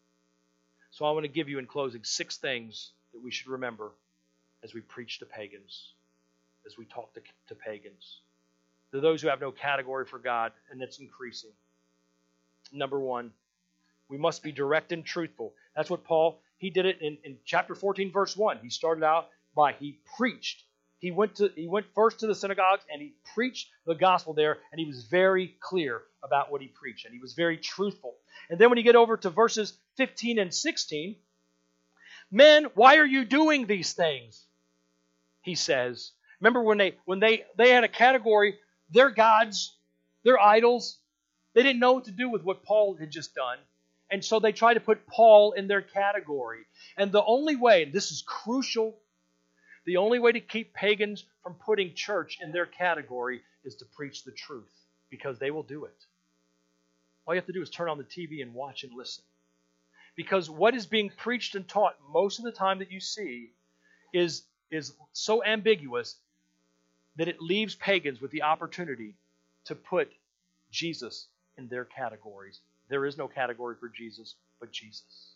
So I want to give you in closing 6 things that we should remember as we preach to pagans, as we talk to pagans. To those who have no category for God, and it's increasing. Number 1, we must be direct and truthful. That's what Paul, he did it in chapter 14, verse 1. He started out by, he preached. He went first to the synagogues and he preached the gospel there, and he was very clear about what he preached, and he was very truthful. And then when you get over to verses 15 and 16, men, why are you doing these things? He says. Remember when they had a category, their gods, their idols, they didn't know what to do with what Paul had just done. And so they tried to put Paul in their category. And the only way, and this is crucial, the only way to keep pagans from putting church in their category is to preach the truth, because they will do it. All you have to do is turn on the TV and watch and listen. Because what is being preached and taught most of the time that you see is so ambiguous that it leaves pagans with the opportunity to put Jesus in their categories. There is no category for Jesus but Jesus.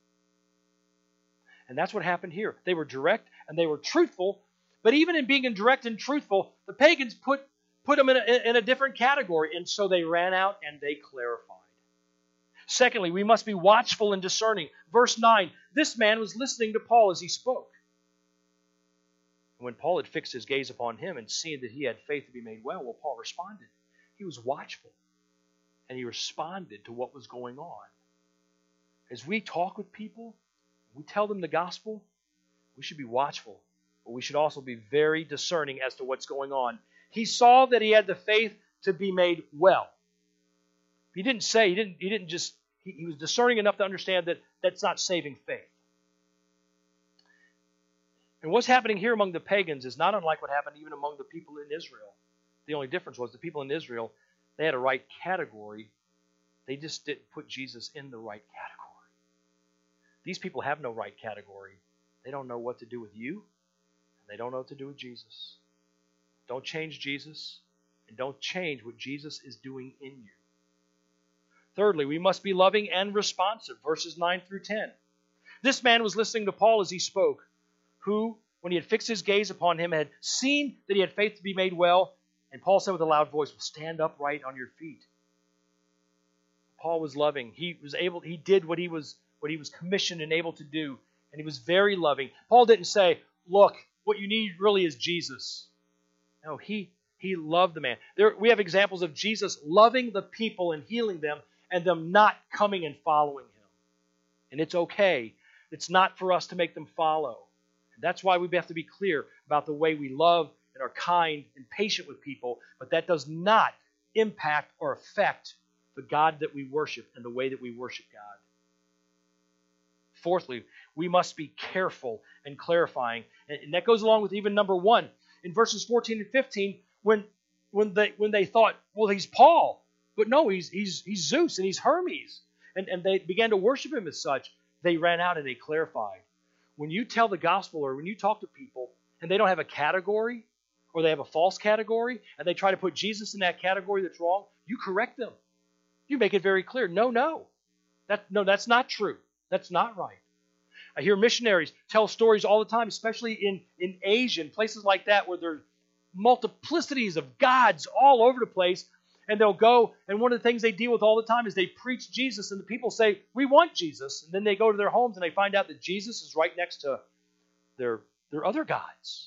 And that's what happened here. They were direct and they were truthful, but even in being direct and truthful, the pagans put them in a different category, and so they ran out and they clarified. Secondly, we must be watchful and discerning. Verse 9, this man was listening to Paul as he spoke. When Paul had fixed his gaze upon him and seen that he had faith to be made well, Paul responded. He was watchful, and he responded to what was going on. As we talk with people, we tell them the gospel, we should be watchful, but we should also be very discerning as to what's going on. He saw that he had the faith to be made well. He didn't say, he was discerning enough to understand that that's not saving faith. And what's happening here among the pagans is not unlike what happened even among the people in Israel. The only difference was the people in Israel, they had a right category. They just didn't put Jesus in the right category. These people have no right category. They don't know what to do with you, and they don't know what to do with Jesus. Don't change Jesus, and don't change what Jesus is doing in you. Thirdly, we must be loving and responsive. Verses 9 through 10. This man was listening to Paul as he spoke, who, when he had fixed his gaze upon him, had seen that he had faith to be made well. And Paul said with a loud voice, stand upright on your feet. Paul was loving. He did what he was commissioned and able to do. And he was very loving. Paul didn't say, look, what you need really is Jesus. No, he loved the man. We have examples of Jesus loving the people and healing them, and them not coming and following him. And it's okay. It's not for us to make them follow. And that's why we have to be clear about the way we love and are kind and patient with people, but that does not impact or affect the God that we worship and the way that we worship God. Fourthly, we must be careful and clarifying. And that goes along with even number 1. In verses 14 and 15, when they thought, well, he's Paul. But no, he's Zeus and he's Hermes. And they began to worship him as such. They ran out and they clarified. When you tell the gospel or when you talk to people and they don't have a category or they have a false category and they try to put Jesus in that category that's wrong, you correct them. You make it very clear. No. That's not true. That's not right. I hear missionaries tell stories all the time, especially in Asia and places like that where there's multiplicities of gods all over the place. And they'll go, and one of the things they deal with all the time is they preach Jesus, and the people say, we want Jesus. And then they go to their homes and they find out that Jesus is right next to their other gods.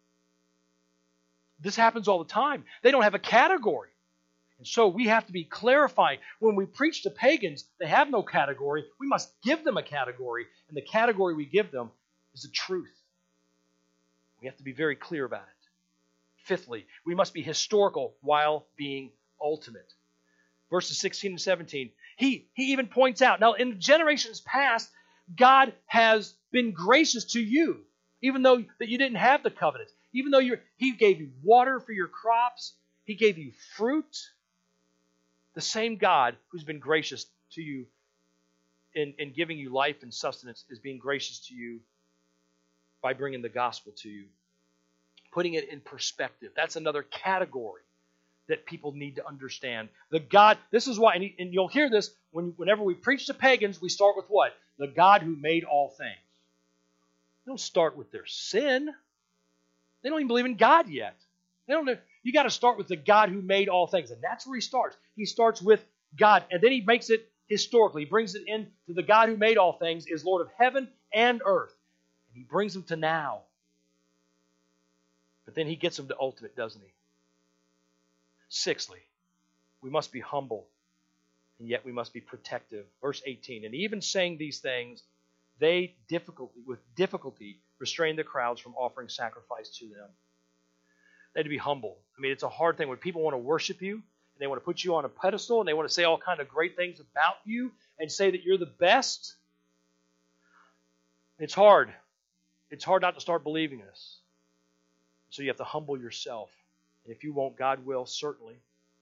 This happens all the time. They don't have a category. And so we have to be clarifying. When we preach to pagans, they have no category. We must give them a category, and the category we give them is the truth. We have to be very clear about it. Fifthly, we must be historical while being ultimate. Verses 16 and 17. He even points out, now in generations past, God has been gracious to you, even though that you didn't have the covenant. Even though He gave you water for your crops, He gave you fruit. The same God who's been gracious to you in giving you life and sustenance is being gracious to you by bringing the gospel to you. Putting it in perspective. That's another category that people need to understand. This is why, and you'll hear this whenever we preach to pagans, we start with what? The God who made all things. They don't start with their sin. They don't even believe in God yet. They don't know. You got to start with the God who made all things, and that's where he starts. He starts with God, and then he makes it historically. He brings it in to the God who made all things is Lord of heaven and earth. And he brings them to now. But then he gets them to ultimate, doesn't he? Sixthly, we must be humble, and yet we must be protective. Verse 18, and even saying these things, they with difficulty restrain the crowds from offering sacrifice to them. They had to be humble. I mean, it's a hard thing when people want to worship you, and they want to put you on a pedestal, and they want to say all kind of great things about you, and say that you're the best. It's hard. It's hard not to start believing this. So you have to humble yourself. And if you won't, God will, certainly.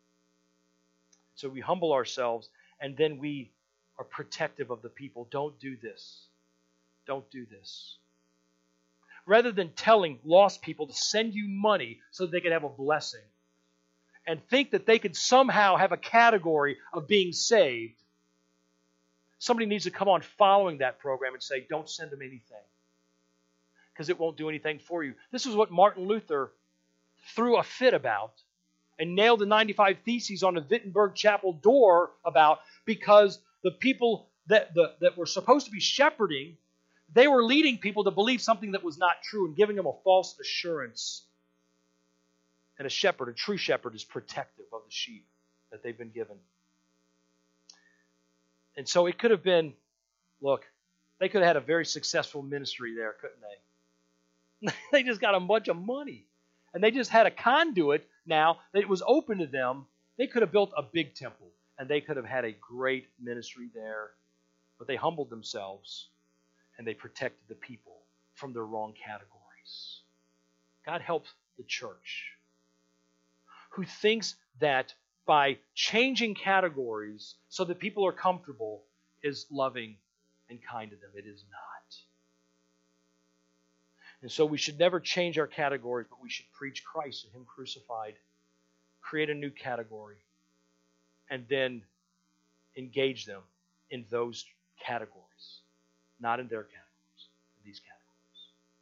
So we humble ourselves, and then we are protective of the people. Don't do this. Don't do this. Rather than telling lost people to send you money so that they could have a blessing and think that they could somehow have a category of being saved, somebody needs to come on following that program and say, don't send them anything because it won't do anything for you. This is what Martin Luther threw a fit about and nailed the 95 Theses on the Wittenberg Chapel door about, because the people that were supposed to be shepherding, they were leading people to believe something that was not true and giving them a false assurance. And a true shepherd, is protective of the sheep that they've been given. And so it could have been, look, they could have had a very successful ministry there, couldn't they? They just got a bunch of money. And they just had a conduit now that it was open to them. They could have built a big temple, and they could have had a great ministry there. But they humbled themselves, and they protected the people from their wrong categories. God helps the church, who thinks that by changing categories so that people are comfortable is loving and kind to them. It is not. And so we should never change our categories, but we should preach Christ and Him crucified, create a new category, and then engage them in those categories, not in their categories, in these categories.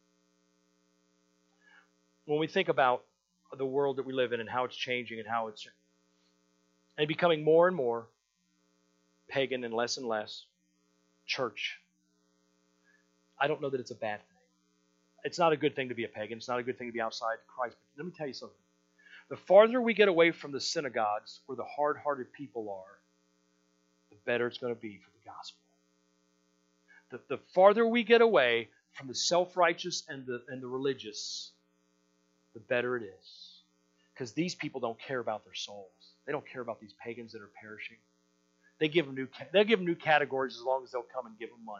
When we think about the world that we live in and how it's changing and how it's becoming more and more pagan and less church, I don't know that it's a bad thing. It's not a good thing to be a pagan. It's not a good thing to be outside Christ. But let me tell you something. The farther we get away from the synagogues where the hard-hearted people are, the better it's going to be for the gospel. The farther we get away from the self-righteous and the religious, the better it is. Because these people don't care about their souls. They don't care about these pagans that are perishing. They'll give them new categories as long as they'll come and give them money.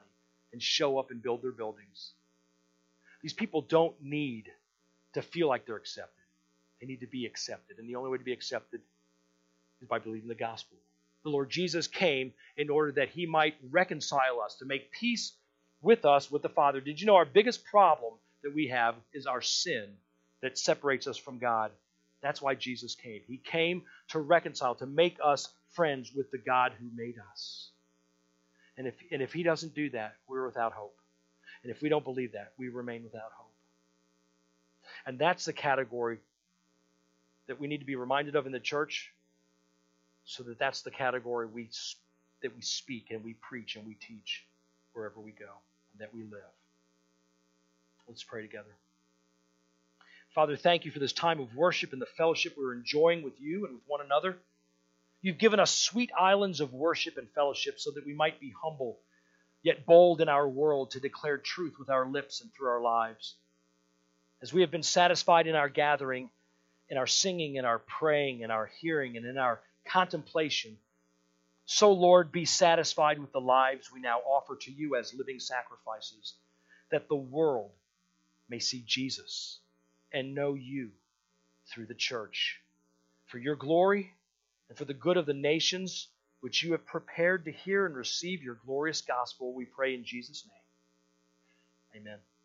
and show up and build their buildings. These people don't need to feel like they're accepted. They need to be accepted. And the only way to be accepted is by believing the gospel. The Lord Jesus came in order that he might reconcile us, to make peace with us, with the Father. Did you know our biggest problem that we have is our sin that separates us from God? That's why Jesus came. He came to reconcile, to make us friends with the God who made us. And if he doesn't do that, we're without hope. And if we don't believe that, we remain without hope. And that's the category that we need to be reminded of in the church, so that's the category that we speak and we preach and we teach wherever we go and that we live. Let's pray together. Father, thank you for this time of worship and the fellowship we're enjoying with you and with one another. You've given us sweet islands of worship and fellowship so that we might be humble, yet bold in our world to declare truth with our lips and through our lives. As we have been satisfied in our gathering, in our singing, in our praying, in our hearing, and in our contemplation, so, Lord, be satisfied with the lives we now offer to you as living sacrifices, that the world may see Jesus and know you through the church. For your glory and for the good of the nations, which you have prepared to hear and receive your glorious gospel, we pray in Jesus' name. Amen.